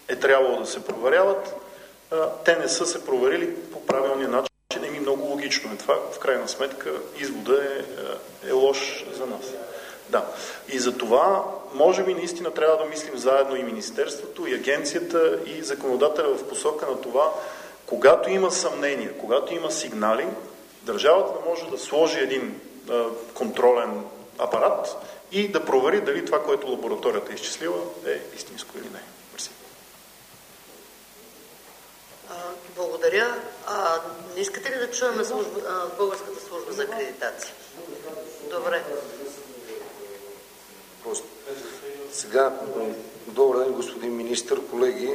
е трябвало да се проверяват, те не са се проверили по правилния начин. Еми много логично е това. В крайна сметка извода е, е лош за нас. Да. И за това, може би наистина трябва да мислим заедно и Министерството, и Агенцията, и законодателя в посока на това, когато има съмнения, когато има сигнали, държавата да може да сложи един а, контролен апарат и да провери дали това, което лабораторията е изчислила, е истинско или не. Мерси. Благодаря. А, не искате ли да чуем служба, а, Българската служба за акредитация? Добре. Сега, добър ден, господин министър, колеги.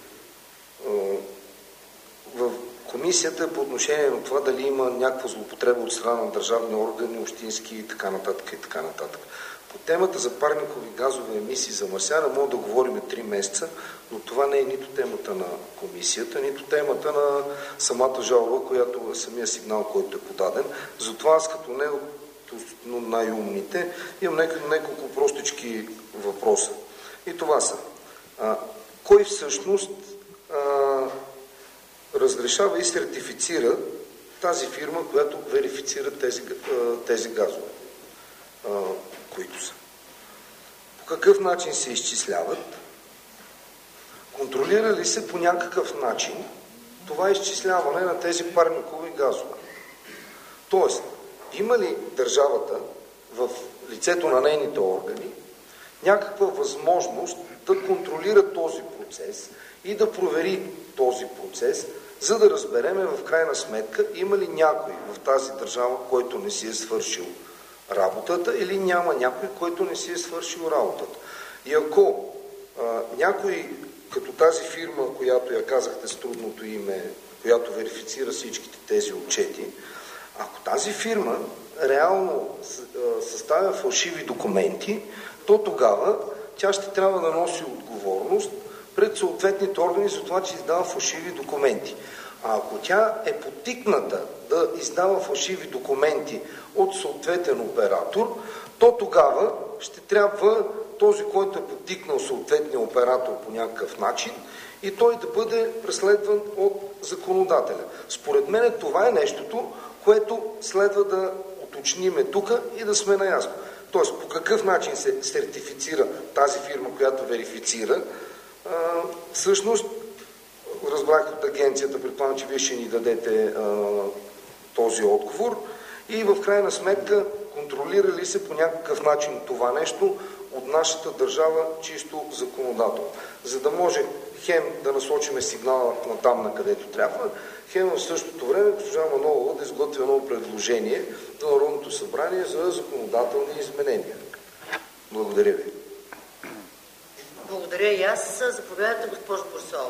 В комисията по отношение на това дали има някаква злоупотреба от страна на държавни органи, общински и така нататък и така нататък. По темата за парникови газови емисии замърсяване мога да говорим три месеца, но това не е нито темата на комисията, нито темата на самата жалба, която е самия сигнал, който е подаден. Затова аз като не от най-умните имам няколко простички въпроса. И това са. А, кой всъщност а, разрешава и сертифицира тази фирма, която верифицира тези, тези газове, а, които са? По какъв начин се изчисляват? Контролира ли се по някакъв начин това изчисляване на тези парникови газове? Тоест, има ли държавата в лицето на нейните органи някаква възможност да контролира този процес и да провери този процес, за да разбереме в крайна сметка има ли някой в тази държава, който не си е свършил работата, или няма някой, който не си е свършил работата. И ако а, някой, като тази фирма, която я казахте с трудното име, която верифицира всичките тези отчети, ако тази фирма реално съставя фалшиви документи, то тогава тя ще трябва да носи отговорност пред съответните органи за това, че издава фалшиви документи. А ако тя е подтикната да издава фалшиви документи от съответен оператор, то тогава ще трябва този, който е подтикнал съответния оператор по някакъв начин, и той да бъде преследван от законодателя. Според мен това е нещото, което следва да уточниме тук и да сме наясно. Тоест, по какъв начин се сертифицира тази фирма, която верифицира. А, всъщност, разбрах от агенцията, предполагам, че вие ще ни дадете а, този отговор, и в крайна сметка контролира ли се по някакъв начин това нещо от нашата държава чисто законодателно, за да може хем да насочиме сигнала на там, на където трябва, хем в същото време госпожа Манолова да изготви едно предложение до Народното събрание за законодателни изменения. Благодаря ви. Благодаря и аз. Заповядайте, госпожо Борисова.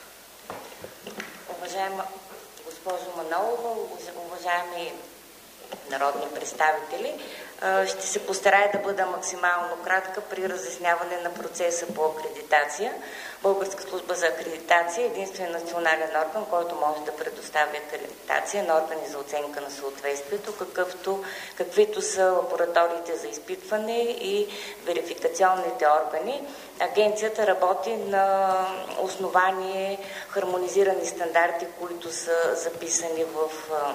Уважаема госпожо Манолова, уважаеми народни представители, ще се постарая да бъда максимално кратка при разясняване на процеса по акредитация. Българска служба за акредитация е единствен национален орган, който може да предоставя акредитация на органи за оценка на съответствието, какъвто, каквито са лабораториите за изпитване и верификационните органи. Агенцията работи на основание хармонизирани стандарти, които са записани в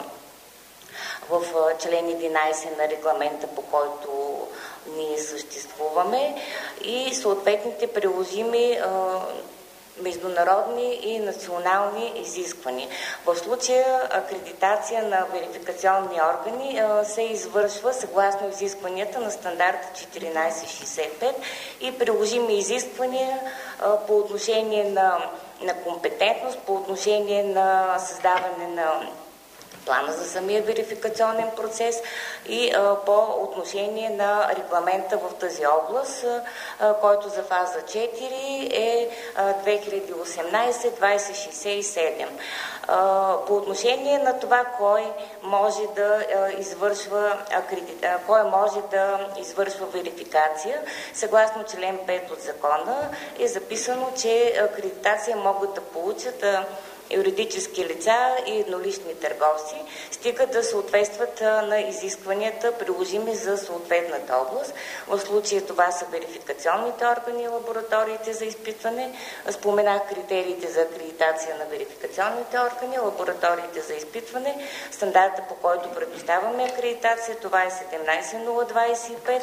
в член единайсет на регламента, по който ние съществуваме, и съответните приложими а, международни и национални изисквания. В случая акредитация на верификационни органи а, се извършва съгласно изискванията на стандарта четиринайсет шейсет и пет и приложими изисквания а, по отношение на, на компетентност, по отношение на създаване на плана за самия верификационен процес и а, по отношение на регламента в тази област, а, който за фаза четири е а, две хиляди и осемнайсет двайсет шейсет и седем. А, по отношение на това кой може да а, извършва акредита... кой може да извършва верификация, съгласно член пет от закона е записано, че акредитация могат да получат а, юридически лица и еднолични търговци, стига да съответстват на изискванията, приложими за съответната област. В случая това са верификационните органи и лабораториите за изпитване. Споменах критериите за акредитация на верификационните органи, лабораториите за изпитване. Стандарта, по който предоставяме акредитация, това е седемнайсет нула двайсет и пет.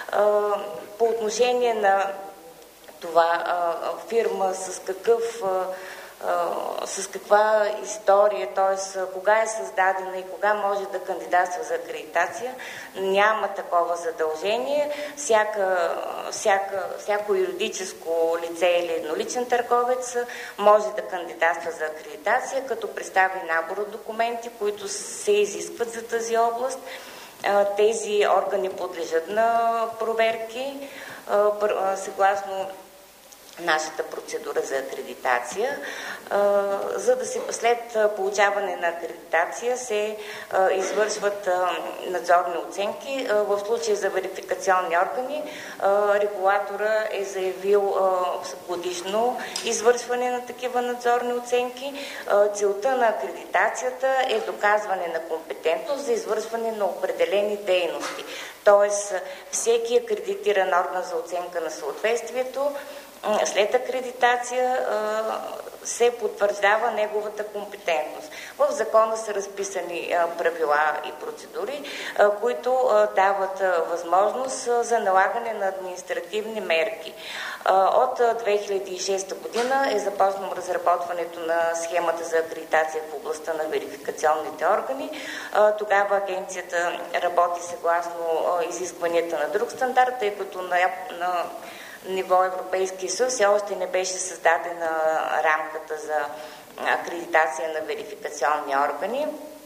По отношение на това фирма с какъв с каква история, т.е. кога е създадена и кога може да кандидатства за акредитация, няма такова задължение. Всяка, всяка, всяко юридическо лице или едноличен търговец може да кандидатства за акредитация, като представи набор от документи, които се изискват за тази област. Тези органи подлежат на проверки съгласно нашата процедура за акредитация. За да се след получаване на акредитация се извършват надзорни оценки. В случая за верификационни органи регулатора е заявил годишно извършване на такива надзорни оценки. Целта на акредитацията е доказване на компетентност за извършване на определени дейности. Тоест, всеки акредитиран орган за оценка на съответствието след акредитация се потвърждава неговата компетентност. В закона са разписани правила и процедури, които дават възможност за налагане на административни мерки. От две хиляди и шеста година е започнало разработването на схемата за акредитация в областта на верификационните органи. Тогава агенцията работи съгласно изискванията на друг стандарт, тъй като на, на ниво Европейски съюз все още не беше създадена рамката за акредитация на верификационни органи.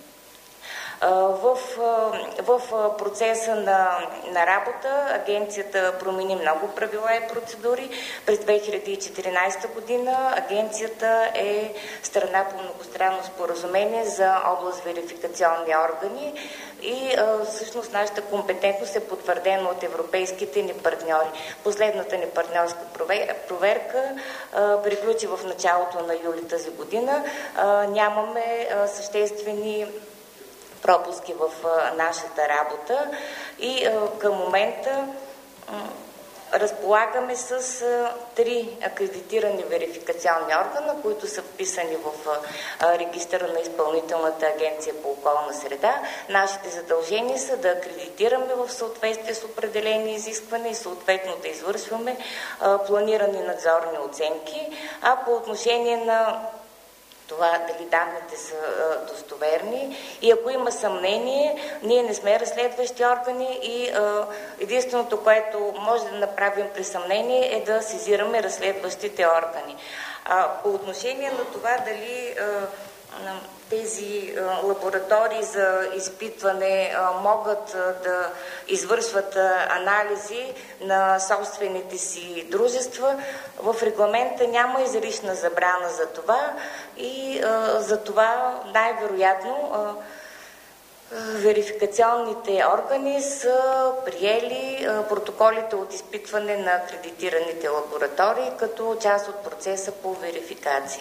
В, в процеса на, на работа агенцията промени много правила и процедури. През две хиляди и четиринайсета година агенцията е страна по многостранно споразумение за област верификационни органи и всъщност нашата компетентност е потвърдена от европейските ни партньори. Последната ни партньорска проверка приключи в началото на юли тази година. Нямаме съществени пропуски в нашата работа и към момента разполагаме с три акредитирани верификационни органа, които са вписани в регистъра на Изпълнителната агенция по околна среда. Нашите задължения са да акредитираме в съответствие с определени изисквания и съответно да извършваме планирани надзорни оценки. А по отношение на това дали данните са а, достоверни и ако има съмнение, ние не сме разследващи органи и а, единственото, което може да направим при съмнение е да сезираме разследващите органи. А, по отношение на това дали а, тези а, лаборатории за изпитване а, могат а, да извършват а, анализи на собствените си дружества, в регламента няма изрична забрана за това и а, за това най-вероятно а, верификационните органи са приели а, протоколите от изпитване на акредитираните лаборатории като част от процеса по верификация.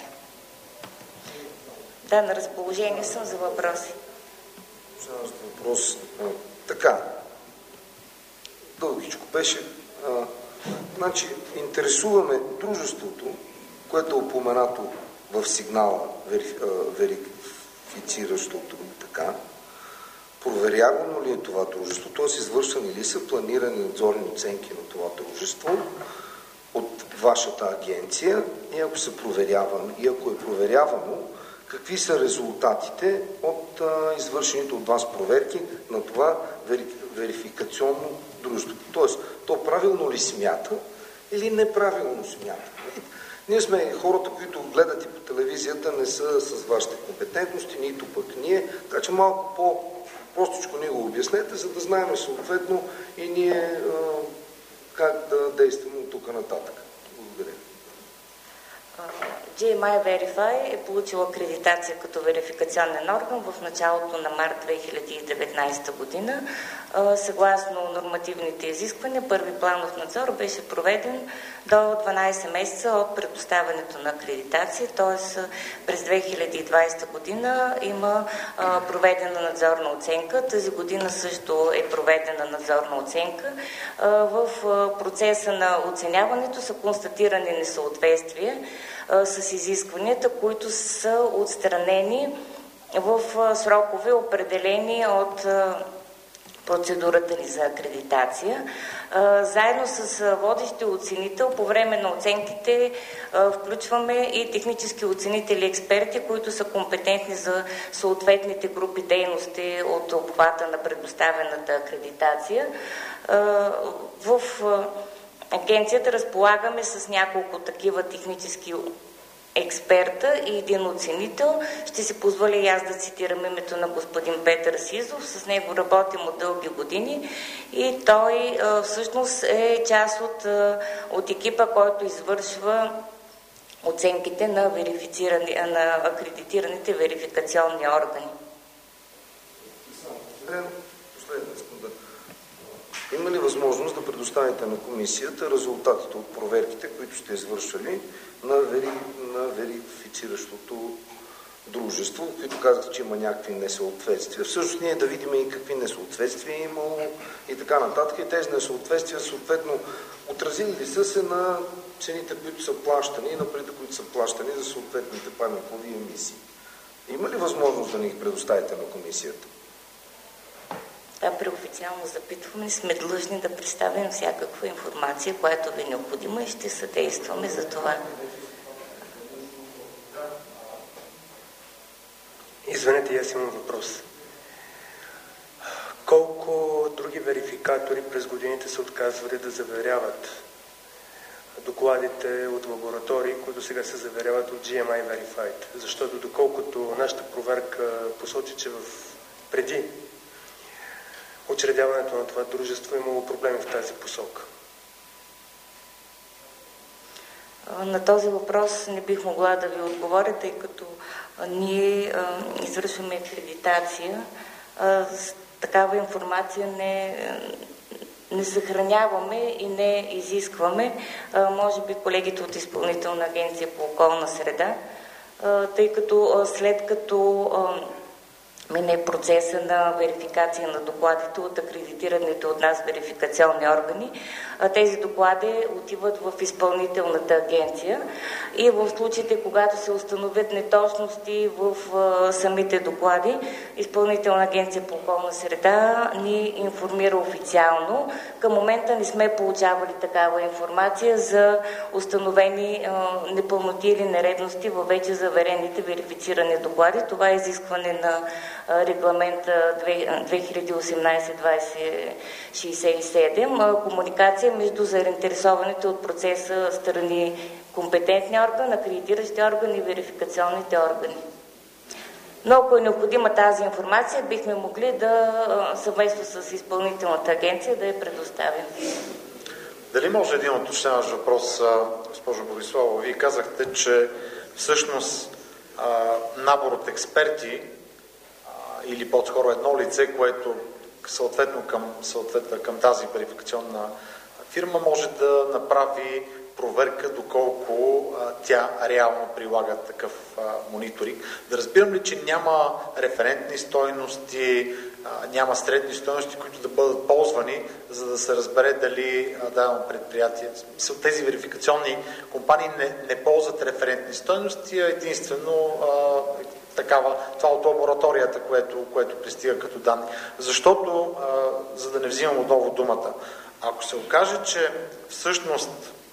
Да, на разположение съм за въпроси. Въпрос. А, така. Дългичко беше. А, значи, интересуваме дружеството, което е упоменато в сигнала, вериф, а, верифициращото така. Проверявано ли е това дружество? Т.е. извършвани ли са планирани надзорни оценки на това дружество от вашата агенция и ако са проверявани, и ако е проверявано, какви са резултатите от а, извършените от вас проверки на това вери, верификационно дружество? Тоест, то правилно ли смята или неправилно смята? Ние сме хората, които гледат и по телевизията, не са с вашите компетентности, нито пък ние, така че малко по-простичко ни го обяснете, за да знаем съответно и ние а, как да действаме от тук нататък. Благодаря. джи ем ай Verify е получил акредитация като верификационен орган в началото на март две хиляди и деветнадесета година. Съгласно нормативните изисквания, първи планов надзор беше проведен до дванадесет месеца от предоставянето на акредитация, т.е. през две хиляди и двадесета година има проведена надзорна оценка. Тази година също е проведена надзорна оценка. В процеса на оценяването са констатирани несъответствия с изискванията, които са отстранени в срокове, определени от процедурата ни за акредитация. Заедно с водещия оценител по време на оценките включваме и технически оценители експерти, които са компетентни за съответните групи дейности от обхвата на предоставената акредитация. В агенцията разполагаме с няколко такива технически експерта и един оценител. Ще си позволя и аз да цитирам името на господин Петър Сизов. С него работим от дълги години и той всъщност е част от, от екипа, който извършва оценките на, верифицирани, на акредитираните верификационни органи. Има ли възможност да предоставите на комисията резултатите от проверките, които сте извършвали на, вери, на верифициращото дружество, които казах, че има някакви несъответствия? Всъщност ние да видим и какви несъответствия е имало и така нататък. И тези несъответствия съответно отразили ли са се на цените, които са плащани и на парите, които са плащани за съответните парникови емисии? Има ли възможност да ни ги предоставите на комисията? Да, при официално запитване сме длъжни да представим всякаква информация, която ви е необходима и ще съдействаме за това. Извинете, аз имам въпрос. Колко други верификатори през годините са отказвали да заверяват докладите от лаборатории, които сега се заверяват от джи ем ай Verified? Защото доколкото нашата проверка посочи, че в преди учредяването на това дружество имало проблеми в тази посока. На този въпрос не бих могла да ви отговоря, тъй като ние а, извършваме акредитация. А, такава информация не, не съхраняваме и не изискваме. А, може би колегите от Изпълнителна агенция по околна среда, а, тъй като а, след като а, мине процеса на верификация на докладите от акредитираните от нас верификационни органи. Тези доклади отиват в Изпълнителната агенция и в случаите, когато се установят неточности в самите доклади, Изпълнителна агенция по околна среда ни информира официално. Към момента не сме получавали такава информация за установени непълноти или нередности във вече заверените верифицирани доклади. Това е изискване на регламент две хиляди и осемнадесет двадесет шестдесет и седем, комуникация между заинтересованите от процеса страни, компетентни органи, акредитиращи органи и верификационните органи. Но ако е необходима тази информация, бихме могли да съвместно с Изпълнителната агенция да я предоставим. Дали може един уточняващ въпрос, госпожо Бориславова? Вие казахте, че всъщност набор от експерти или по-скоро едно лице, което съответно към, съответно към тази верификационна фирма може да направи проверка доколко а, тя реално прилага такъв а, мониторинг. Да разбирам ли, че няма референтни стойности, а, няма средни стойности, които да бъдат ползвани, за да се разбере дали а, дадено предприятие. Тези верификационни компании не, не ползват референтни стойности, а единствено а, такава, това от лабораторията, което, което пристига като данни. Защото, а, за да не взимам отново думата, ако се окаже, че всъщност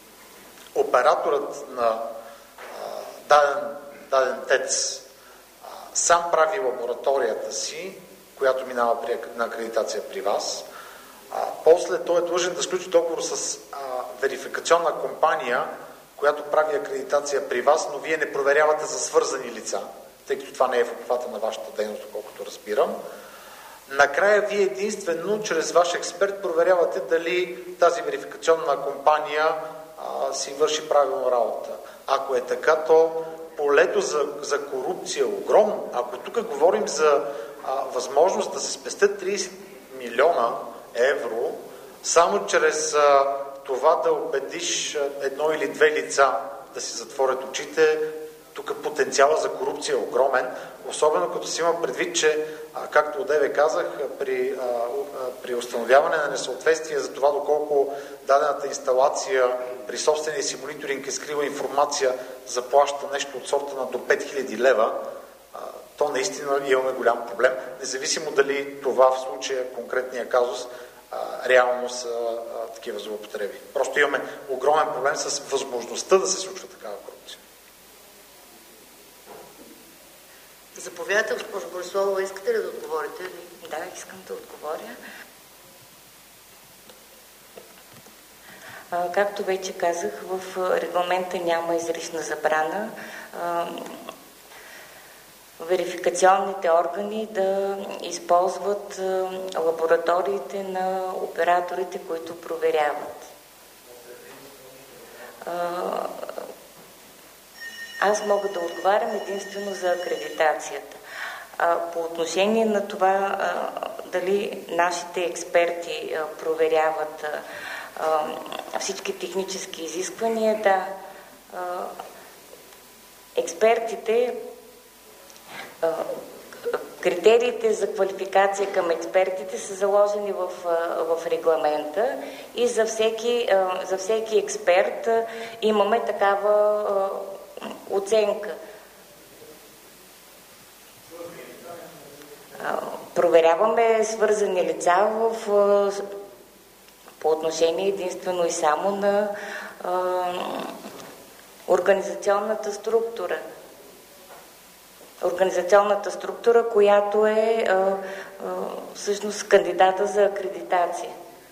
операторът на а, даден, даден ТЕЦ а, сам прави лабораторията си, която минава при, на акредитация при вас, а, после той е длъжен да сключи договор с а, верификационна компания, която прави акредитация при вас, но вие не проверявате за свързани лица, тъй като това не е в обхвата на вашата дейност, колкото разбирам. Накрая вие единствено, чрез ваш експерт, проверявате дали тази верификационна компания а, си върши правилно работа. Ако е така, то полето за, за корупция е огромно. Ако тук говорим за а, възможност да се спестят трийсет милиона евро, само чрез а, това да убедиш едно или две лица да си затворят очите, тук потенциала за корупция е огромен, особено като си има предвид, че, а, както одеве казах, при, а, при установяване на несъответствие за това доколко дадената инсталация при собствения си мониторинг е скрила информация, заплаща нещо от сорта на до пет хиляди лева, а, то наистина имаме голям проблем, независимо дали това в случая, конкретния казус, а, реално са а, такива злоупотреби. Просто имаме огромен проблем с възможността да се случва такава корупция. Заповядайте, госпожо Бориславова, искате ли да отговорите? Да, искам да отговоря. А, както вече казах, в регламента няма изрична забрана а, верификационните органи да използват а, лабораториите на операторите, които проверяват. А, Аз мога да отговарям единствено за акредитацията. А, по отношение на това а, дали нашите експерти а, проверяват а, а, всички технически изисквания, да. А, експертите, а, критериите за квалификация към експертите са заложени в, в регламента и за всеки, а, за всеки експерт а, имаме такава а, оценка. Проверяваме свързани лица в, по отношение единствено и само на а, организационната структура. Организационната структура, която е а, а, всъщност кандидата за акредитация.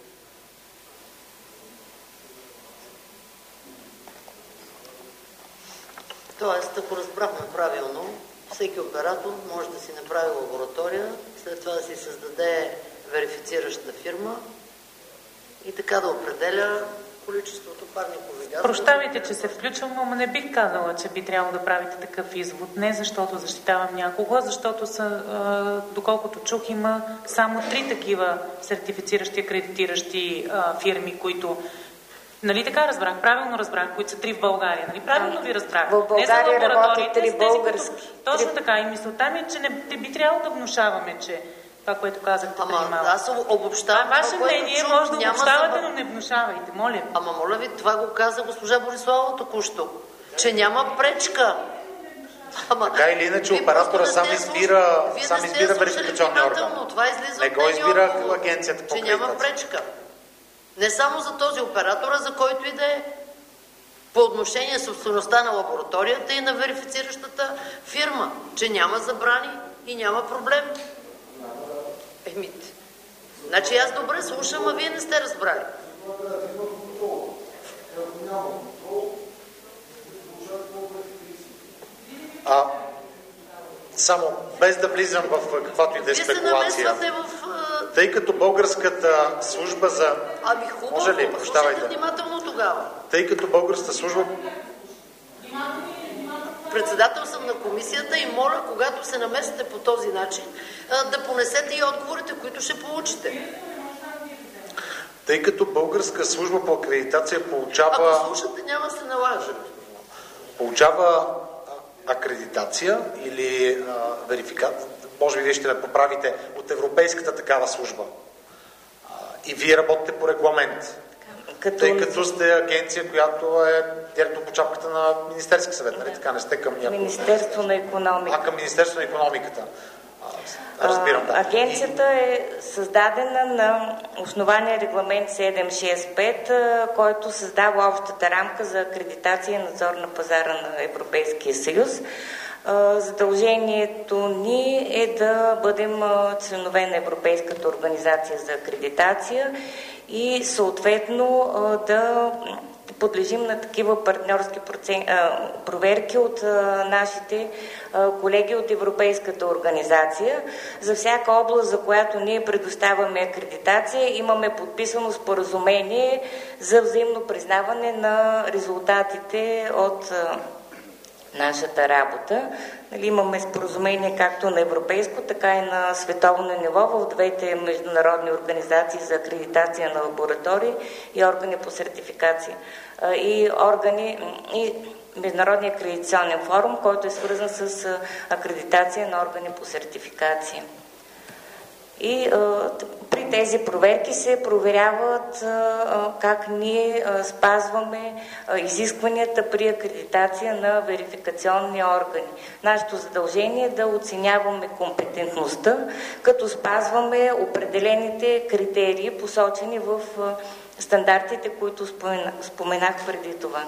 Тоест, ако разбрахме правилно, всеки оператор може да си направи лаборатория, след това да си създаде верифицираща фирма и така да определя количеството парникови газове. Прощавайте, че се включвам, но не бих казала, че би трябвало да правите такъв извод. Не защото защитавам някого, а защото са, доколкото чух, има само три такива сертифициращи, акредитиращи фирми, които... Нали така разбрах? Правилно разбрах, които са три в България. Нали правилно ви разбрах? В България работят три български. Тези, точно три... така. И мисълта ми е, че не би трябвало да внушаваме, че това, което казахте преди малко. Ама аз обобщавам. А ваше мнение може да обобщавате, но не внушавайте. Моля. Ама моля ви, това го каза госпожа Бориславова току-що. Че няма пречка. Ама, така или иначе оператора сам избира, сам избира верификационния орган. Не го избира агенцията по акредитация. Че няма пречка. Не само за този оператор, а за който и да е. По отношение собствеността на лабораторията и на верифициращата фирма, че няма забрани и няма проблем. Емите. Значи аз добре слушам, а вие не сте разбрали. А, само без да влизам в каквато и да е спекулация. В... Тъй като българската служба за... Ами хубаво, може ли? слушайте внимателно тогава. Тъй като българската служба... Председател съм на комисията и моля, когато се намесите по този начин, да понесете и отговорите, които ще получите. Тъй като българска служба по акредитация получава... Ако слушате, няма се налага. Получава акредитация или а, верификат, може би вие ще ме поправите, от европейската такава служба. А, и вие работите по регламент. Като... Тъй като сте агенция, която е директно по чапката на Министерски съвет, нали? Така не сте към някакво... Министерство на икономиката. А, към Министерство на икономиката. А, разбирам, да. Агенцията е създадена на основание регламент седем шест пет, който създава общата рамка за акредитация и надзор на пазара на Европейския съюз. Задължението ни е да бъдем членове на Европейската организация за акредитация и съответно да подлежим на такива партньорски процен... проверки от нашите колеги от Европейската организация. За всяка област, за която ние предоставяме акредитация, имаме подписано споразумение за взаимно признаване на резултатите от нашата работа. Нали, имаме споразумение както на европейско, така и на световно ниво в двете международни организации за акредитация на лаборатории и органи по сертификация. И органи и Международния акредитационен форум, който е свързан с акредитация на органи по сертификация. И а, при тези проверки се проверяват а, как ние а, спазваме а, изискванията при акредитация на верификационни органи. Нашето задължение е да оценяваме компетентността, като спазваме определените критерии, посочени в а, стандартите, които споменах, споменах преди това.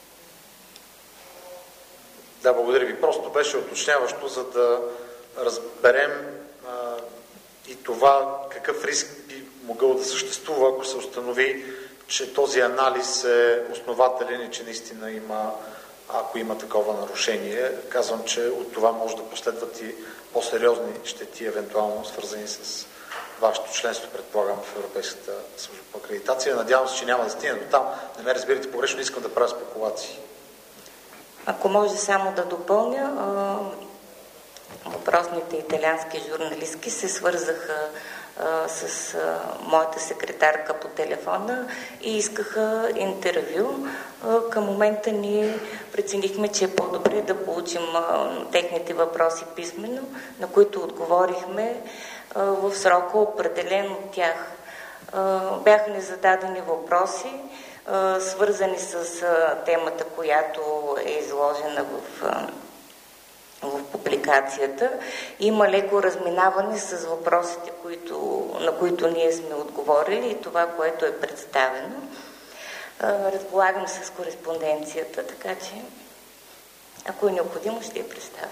Да, благодаря ви. Просто беше уточняващо, за да разберем а, и това какъв риск би могъл да съществува, ако се установи, че този анализ е основателен и че наистина има, ако има такова нарушение. Казвам, че от това може да последват и по-сериозни щети, евентуално свързани с вашето членство, предполагам, в Европейската служба по акредитация. Надявам се, че няма да стигне до там. Не ме разбирате погрешно, не искам да правя спекулации. Ако може само да допълня, въпросните италиански журналистки се свързаха а, с а, моята секретарка по телефона и искаха интервю. А, към момента ние преценихме, че е по-добре да получим а, техните въпроси писменно, на които отговорихме а, в срока определен от тях. А, бяха ни зададени въпроси, а, свързани с а, темата, която е изложена в а, в публикацията. Има леко разминаване с въпросите, които, на които ние сме отговорили и това, което е представено. Разполагам с кореспонденцията, така че ако е необходимо, ще я представя.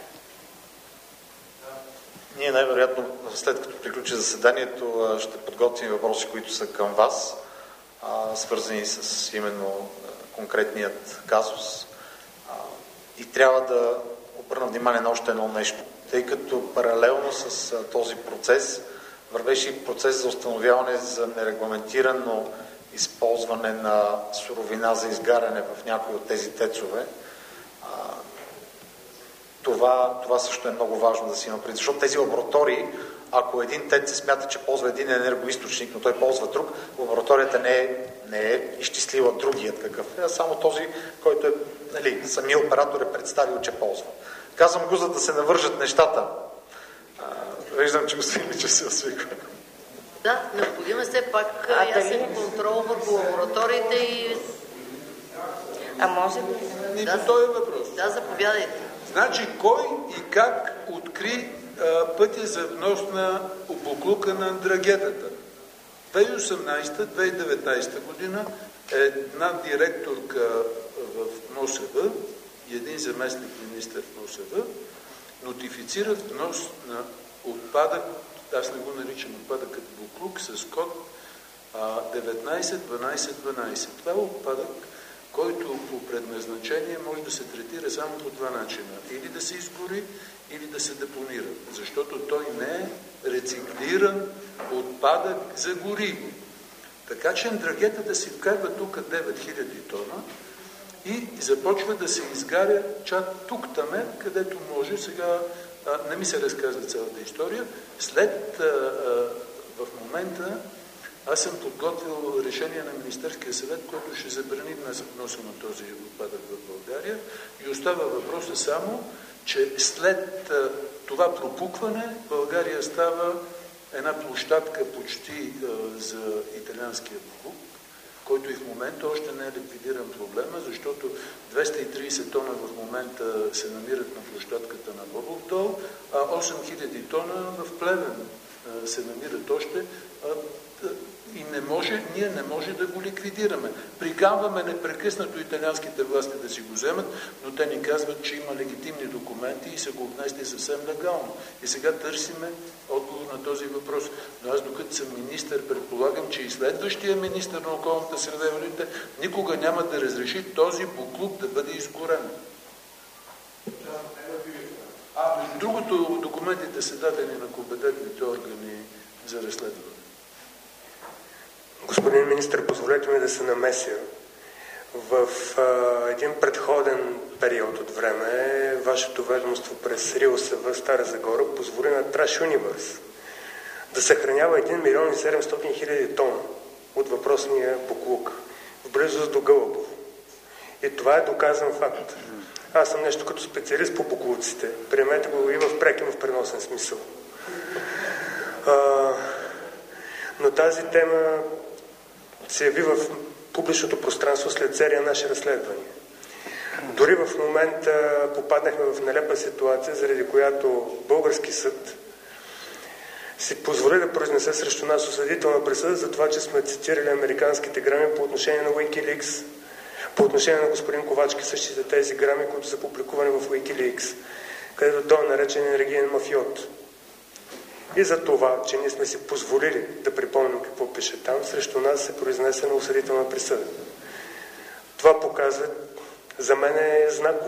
Ние най-вероятно, след като приключи заседанието, ще подготвим въпроси, които са към вас, свързани с именно конкретният казус. И трябва да обърна внимание на още едно нещо, тъй като паралелно с а, този процес вървеше и процес за установяване за нерегламентирано използване на суровина за изгаряне в някои от тези тецове. А, това, това също е много важно да си има предвид, защото тези лаборатории, ако един тец се смята, че ползва един енергоизточник, но той ползва друг, лабораторията не е, не е изчислила другият какъв е, а само този, който е, нали, самия оператор е представил, че ползва. Казвам го, за да се навържат нещата. А, виждам, че господин Мичев се освиква. Да, необходим е все пак а, ясен дали... контрол върху лабораториите и... А може ли? И да, по този въпрос. Да, заповядайте. Значи, кой и как откри а, пътя за внос на буклука на андрагетата? две хиляди и осемнадесета - две хиляди и деветнадесета година една директорка в МОСВ и един заместник министър в МОСВ нотифицират внос на отпадък, аз не го наричам отпадъкът буклук, с код деветнадесет дванадесет дванадесет. Това е отпадък, който по предназначение може да се третира само по два начина. Или да се изгори, или да се депонира. Защото той не е рециклиран отпадък за гориво. Така че андрагетата си вкарва тук девет хиляди тона и започва да се изгаря чак тук-таме, където може. Сега а, не ми се разказва цялата история. След, а, а, в момента, аз съм подготвил решение на Министерския съвет, който ще забрани вноса на този отпадък в България и остава въпроса само, че след а, това пропукване България става една площадка почти а, за италианския буклук, който и в момента още не е ликвидиран проблема, защото двеста и тридесет тона в момента се намират на площадката на Бобов дол, а осем хиляди тона в Плевен а, се намират още а, и не може, ние не може да го ликвидираме. Приканваме непрекъснато италианските власти да си го вземат, но те ни казват, че има легитимни документи и са го внесли съвсем легално. И сега търсиме отговор на този въпрос. Но аз, докато съм министър, предполагам, че и следващия министър на околната среда и водите никога няма да разреши този буклук да бъде изгорен. А, между другото, документите са дадени на компетентните органи за разследване. Господин министър, позволете ми да се намеся. В а, един предходен период от време, вашето ведомство през РИОСВ Стара Загора позволи на Trash Universe да съхранява един милион и седемстотин хиляди тона от въпросния буклук в близост до Гълъбово. И това е доказан факт. Аз съм нещо като специалист по буклуците. Приемете го и в прек и в преносен смисъл. А, но тази тема се яви в публичното пространство след серия наши разследвания. Дори в момента попаднахме в нелепа ситуация, заради която български съд си позволи да произнесе срещу нас осъдителна присъда за това, че сме цитирали американските грами по отношение на Wikileaks, по отношение на господин Ковачки, същите тези грами, които са публикувани в Wikileaks, където той е наречен енергиен мафиот. И за това, че ние сме си позволили да припомним какво пише там, срещу нас се произнесе на осъдителна присъда. Това показва, за мен е знаково.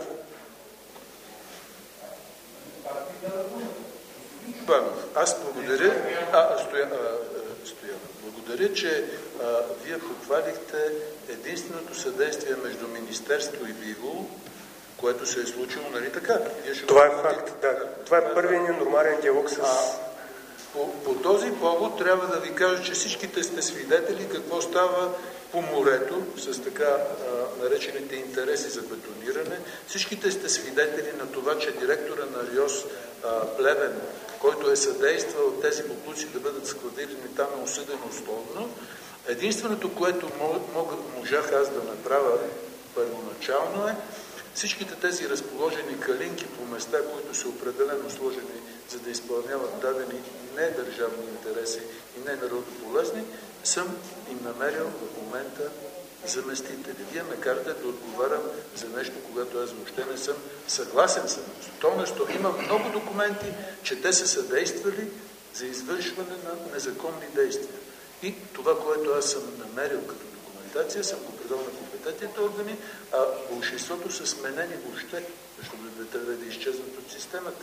Банов, аз благодаря, а, стоя, а, стоя, благодаря, че а, вие похвалихте единственото съдействие между Министерство и Виво, което се е случило, нали така? Това е факт, да. Това е първият ни нормален диалог с... А, по, по този повод трябва да ви кажа, че всичките сте свидетели какво става по морето с така а, наречените интереси за бетониране. Всичките сте свидетели на това, че директора на РИОС а, Плевен, който е съдействал тези буклуци да бъдат складирани там, е осъден условно. Единственото, което мога, можах аз да направя първоначално е всичките тези разположени калинки по места, които са определено сложени, за да изпълняват дадени недържавни интереси и не народополезни, съм им намерил в момента заместители. Вие ме карате да отговарям за нещо, когато аз въобще не съм съгласен с това нещо. Има много документи, че те са съдействали за извършване на незаконни действия. И това, което аз съм намерил като документация, съм го предал на компетентните органи, а большинството са сменени въобще, защото да трябва да изчезнат от системата.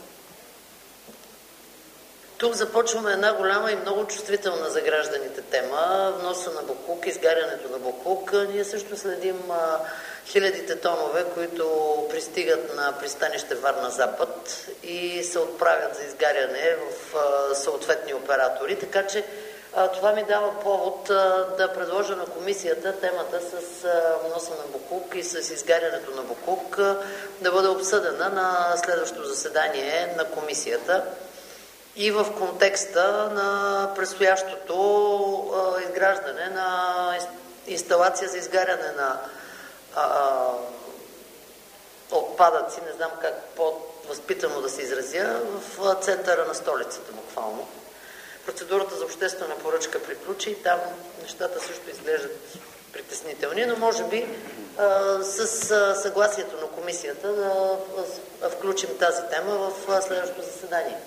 Тук започваме една голяма и много чувствителна за гражданите тема. Вноса на буклук, изгарянето на буклук. Ние също следим а, хилядите тонове, които пристигат на пристанище Варна-Запад и се отправят за изгаряне в а, съответни оператори. Така че а, това ми дава повод а, да предложа на комисията темата с а, вноса на буклук и с изгарянето на буклук а, да бъде обсъдена на следващото заседание на комисията. И в контекста на предстоящото а, изграждане на инсталация за изгаряне на а, отпадъци, не знам как по-възпитано да се изразя, в центъра на столицата буквално. Процедурата за обществена поръчка приключи и там нещата също изглеждат притеснителни, но може би а, с а, съгласието на комисията да а, включим тази тема в а, следващото заседание.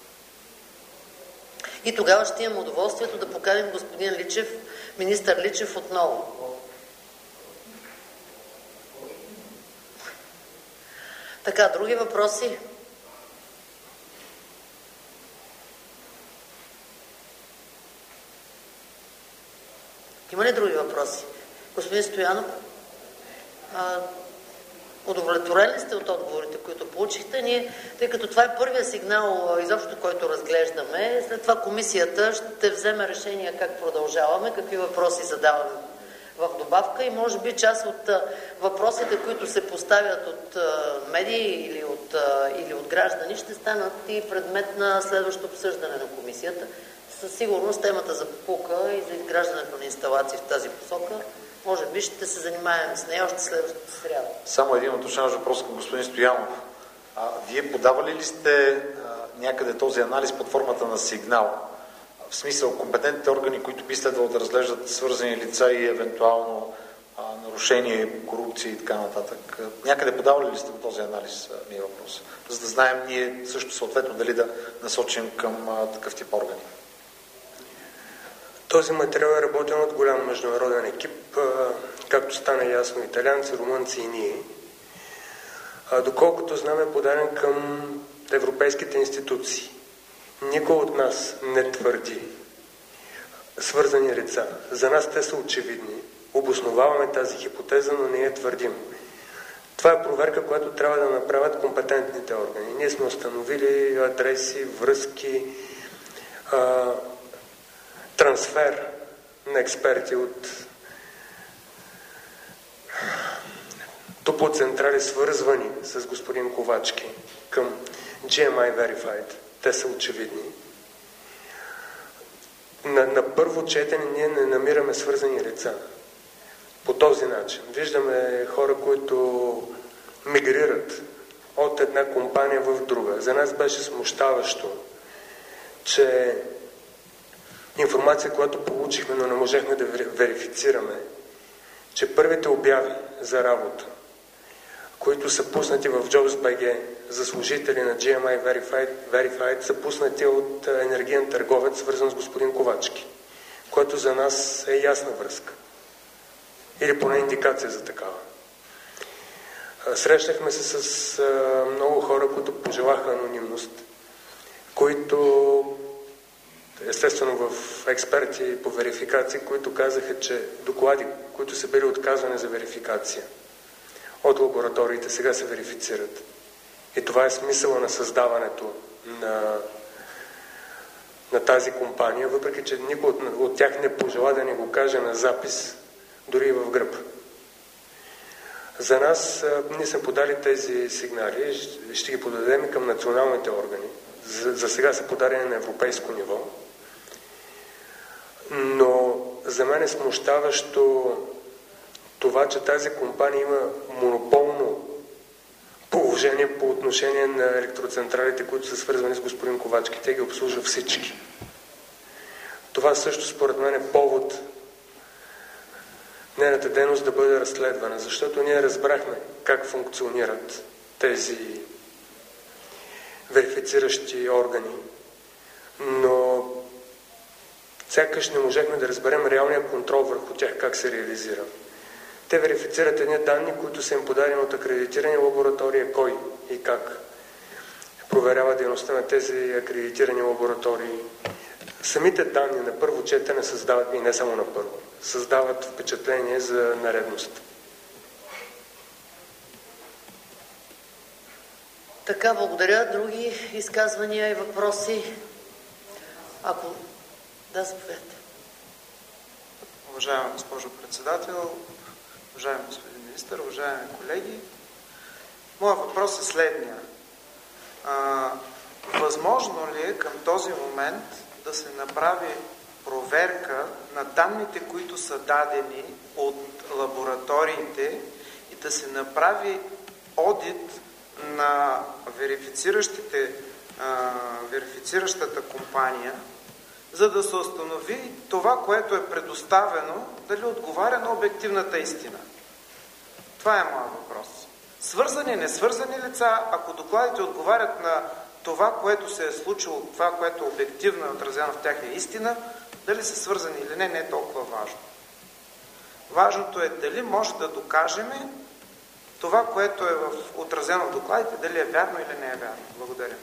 И тогава ще имам удоволствието да поканим господин Личев, министър Личев отново. Така, други въпроси? Има ли други въпроси? Господин Стоянов, а, удовлетворен ли сте от отговорите, които получихте? Ние, тъй като това е първия сигнал, изобщо който разглеждаме, след това комисията ще вземе решение как продължаваме, какви въпроси задаваме в добавка и може би част от въпросите, които се поставят от медии или от, или от граждани, ще станат и предмет на следващото обсъждане на комисията. Със сигурност темата за буклука и за изграждането на инсталации в тази посока, може би ще се занимаем с нея още следващата сряда. Само един уточняващ въпрос към господин Стоянов. А, вие подавали ли сте а, някъде този анализ под формата на сигнал? в смисъл компетентните органи, които би следвало да разглеждат свързани лица и евентуално а, нарушение, корупция и така нататък. Някъде подавали ли сте този анализ, ми е въпрос, за да знаем ние също съответно дали да насочим към а, такъв тип органи? Този материал е работен от голям международен екип, както стана ясно, италианци, румънци и ние. Доколкото знам, е подаден към европейските институции. Никой от нас не твърди свързани лица. За нас те са очевидни. Обосноваваме тази хипотеза, но не я твърдим. Това е проверка, която трябва да направят компетентните органи. Ние сме установили адреси, връзки, а, трансфер на експерти от топлоцентрали, свързвани с господин Ковачки към Джи Ем Ай Verified. Те са очевидни. На, на първо четене ние не намираме свързани лица по този начин. Виждаме хора, които мигрират от една компания в друга. За нас беше смущаващо, че информация, която получихме, но не можехме да верифицираме, че първите обяви за работа, които са пуснати в JobsBG за служители на Джи Ем Ай Verified, Verified са пуснати от енергиен търговец, свързан с господин Ковачки, което за нас е ясна връзка. Или поне индикация за такава. Срещнахме се с много хора, които пожелаха анонимност, които естествено в експерти по верификации, които казаха, че доклади, които са били отказани за верификация от лабораториите, сега се верифицират. И това е смисъла на създаването на, на тази компания, въпреки че никой от, от тях не пожела да ни го каже на запис, дори и в гръб. За нас, ние сме подали тези сигнали, ще ги подадем и към националните органи. За, за сега са подадени на европейско ниво. Но за мен е смущаващо това, че тази компания има монополно положение по отношение на електроцентралите, които са свързвани с господин Ковачки. Те ги обслужва всички. Това също според мен е повод нейната дейност да бъде разследвана, защото ние разбрахме как функционират тези верифициращи органи, но сякаш не можехме да разберем реалния контрол върху тях, как се реализира. Те верифицират едни данни, които са им подадени от акредитирани лаборатории, кой и как проверява дейността на тези акредитирани лаборатории. Самите данни на първо четене създават, и не само на първо, създават впечатление за нередност. Така, благодаря. Други изказвания и въпроси? Ако... Да, заповядайте. Уважаема госпожо председател, уважаеми господин министър, уважаеми колеги, моят въпрос е следния. А, възможно ли е към този момент да се направи проверка на данните, които са дадени от лабораториите и да се направи одит на верифициращите, а, верифициращата компания, за да се установи това, което е предоставено, дали отговаря на обективната истина? Това е моят въпрос. Свързани, несвързани лица, ако докладите отговарят на това, което се е случило, това, което обективно е отразено в тях е истина, дали са свързани или не, не е толкова важно. Важното е дали може да докажем това, което е в, отразено в докладите, дали е вярно или не е вярно. Благодаря.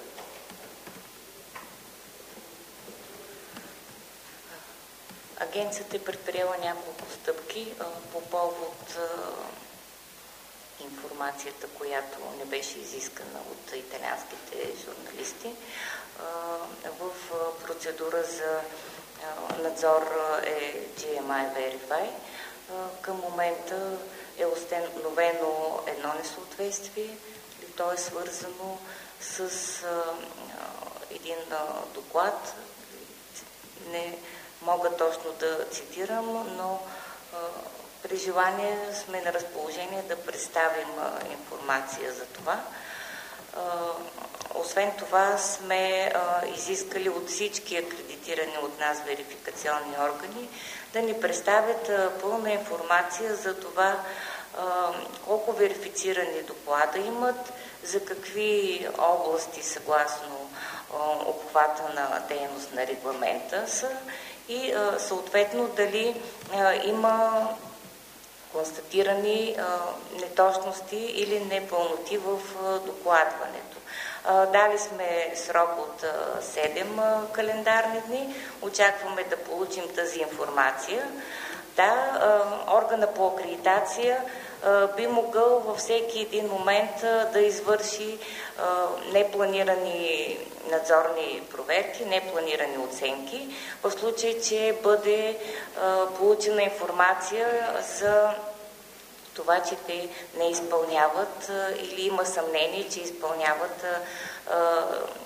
Агенцията е предприела няколко стъпки а, по повод а, информацията, която не беше изискана от италианските журналисти. А, в а, процедура за а, надзор е Джи Ем Ай Verify. А, към момента е установено едно несъответствие, и то е свързано с а, един а, доклад. Не мога точно да цитирам, но а, при желание сме на разположение да представим а, информация за това. А, Освен това сме а, изискали от всички акредитирани от нас верификационни органи да ни представят а, пълна информация за това а, колко верифицирани доклада имат, за какви области съгласно а, обхвата на дейност на регламента са и а, съответно дали а, има констатирани а, неточности или непълноти в а, докладването. А, дали сме срок от а, седем а, календарни дни. Очакваме да получим тази информация. Да, а, органа по акредитация а, би могъл във всеки един момент а, да извърши а, непланирани надзорни проверки, непланирани оценки, в случай, че бъде а, получена информация за това, че те не изпълняват а, или има съмнение, че изпълняват а, а,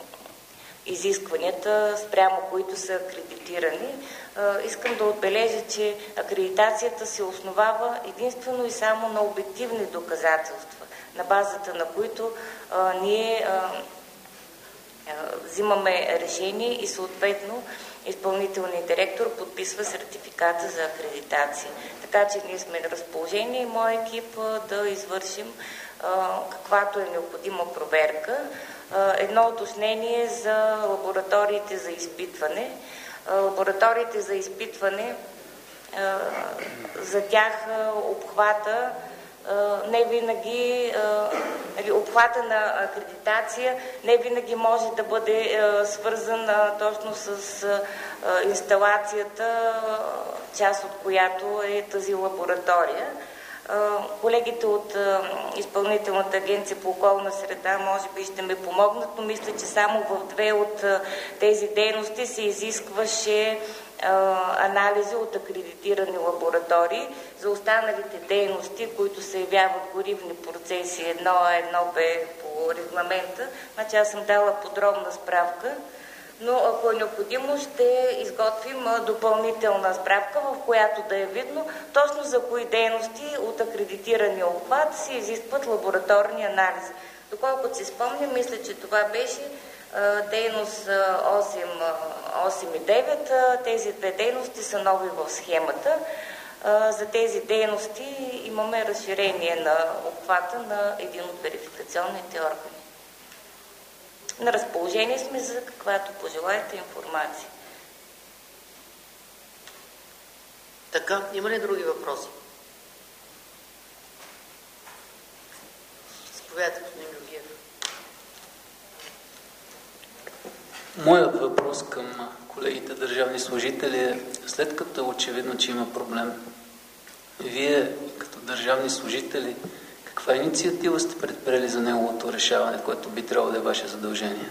изискванията, спрямо които са акредитирани. А, искам да отбележа, че акредитацията се основава единствено и само на обективни доказателства, на базата на които а, ние а, а, взимаме решение и съответно изпълнителният директор подписва сертификата за акредитация. Така че ние сме на разположение и моят екип да извършим а, каквато е необходима проверка. А, едно уточнение за лабораториите за изпитване. А, лабораториите за изпитване, а, за тях а, обхвата не винаги, обхвата на акредитация не винаги може да бъде свързан точно с инсталацията, част от която е тази лаборатория. Колегите от Изпълнителната агенция по околна среда може би ще ме помогнат, но мисля, че само в две от тези дейности се изискваше анализи от акредитирани лаборатории. За останалите дейности, които се явяват горивни процеси едно А, едно Б по регламента, значи аз съм дала подробна справка, но ако е необходимо, ще изготвим допълнителна справка, в която да е видно точно за кои дейности от акредитирания обхват се изискват лабораторни анализи. Доколкото си спомням, мисля, че това беше дейност осем и девет. Тези две дейности са нови в схемата. За тези дейности имаме разширение на обхвата на един от верификационните органи. На разположение сме за каквато пожелаете информация. Така, има ли други въпроси? Заповядайте, господин Георгиев. Моят въпрос към колегите държавни служители е, след като е очевидно, че има проблем, вие като държавни служители, каква инициатива сте предприели за неговото решаване, което би трябвало да е ваше задължение?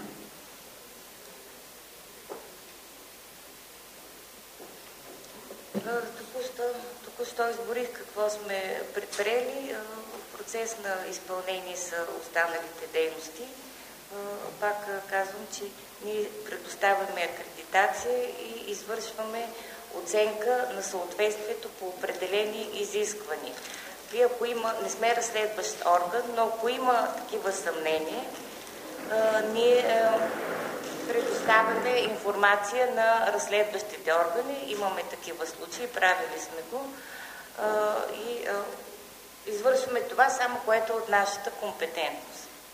Току-що, току-що изборих какво сме предприели. В процес на изпълнение са останалите дейности. Пак казвам, че ние предоставяме акредитация и извършваме оценка на съответствието по определени изисквания. Вие, ако има, не сме разследващ орган, но ако има такива съмнения, ние предоставяме информация на разследващите органи. Имаме такива случаи, правили сме го и извършваме това само, което е от нашата компетентност.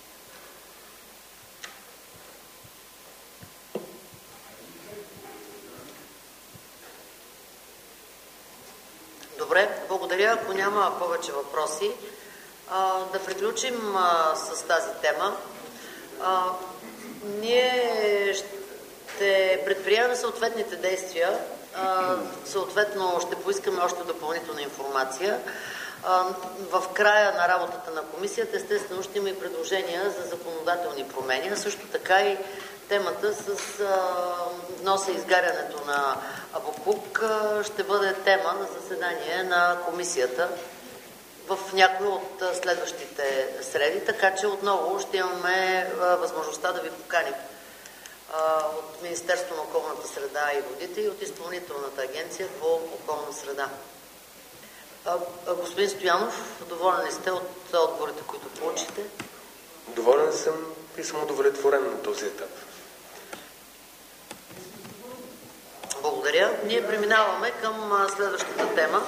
Добре, благодаря. Ако няма повече въпроси, а, да приключим а, с тази тема. А, ние ще предприемем съответните действия, а, съответно ще поискаме още допълнителна информация. А, в края на работата на комисията, естествено, ще има и предложения за законодателни промени, а също така и темата с а, вноса и изгарянето на боклук ще бъде тема на заседание на комисията в някои от следващите среди, така че отново ще имаме а, възможността да ви поканим а, от Министерството на околната среда и водите и от Изпълнителната агенция по околна среда. А, а, господин Стоянов, доволен ли сте от отговорите, които получите? Доволен съм и съм удовлетворен на този етап. Благодаря. Ние преминаваме към следващата тема.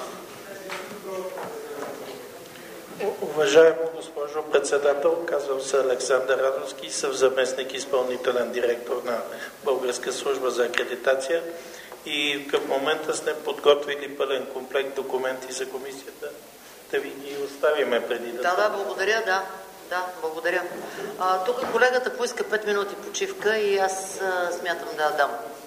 Уважаема госпожо председател, казвам се Александър Радовски, съм заместник изпълнителен директор на Българска служба за акредитация и към момента сме подготвили пълен комплект документи за комисията. Да ви ги оставиме преди да... Да, да, благодаря, да. Да, благодаря. А, тук колегата поиска пет минути почивка и аз а, смятам да дам.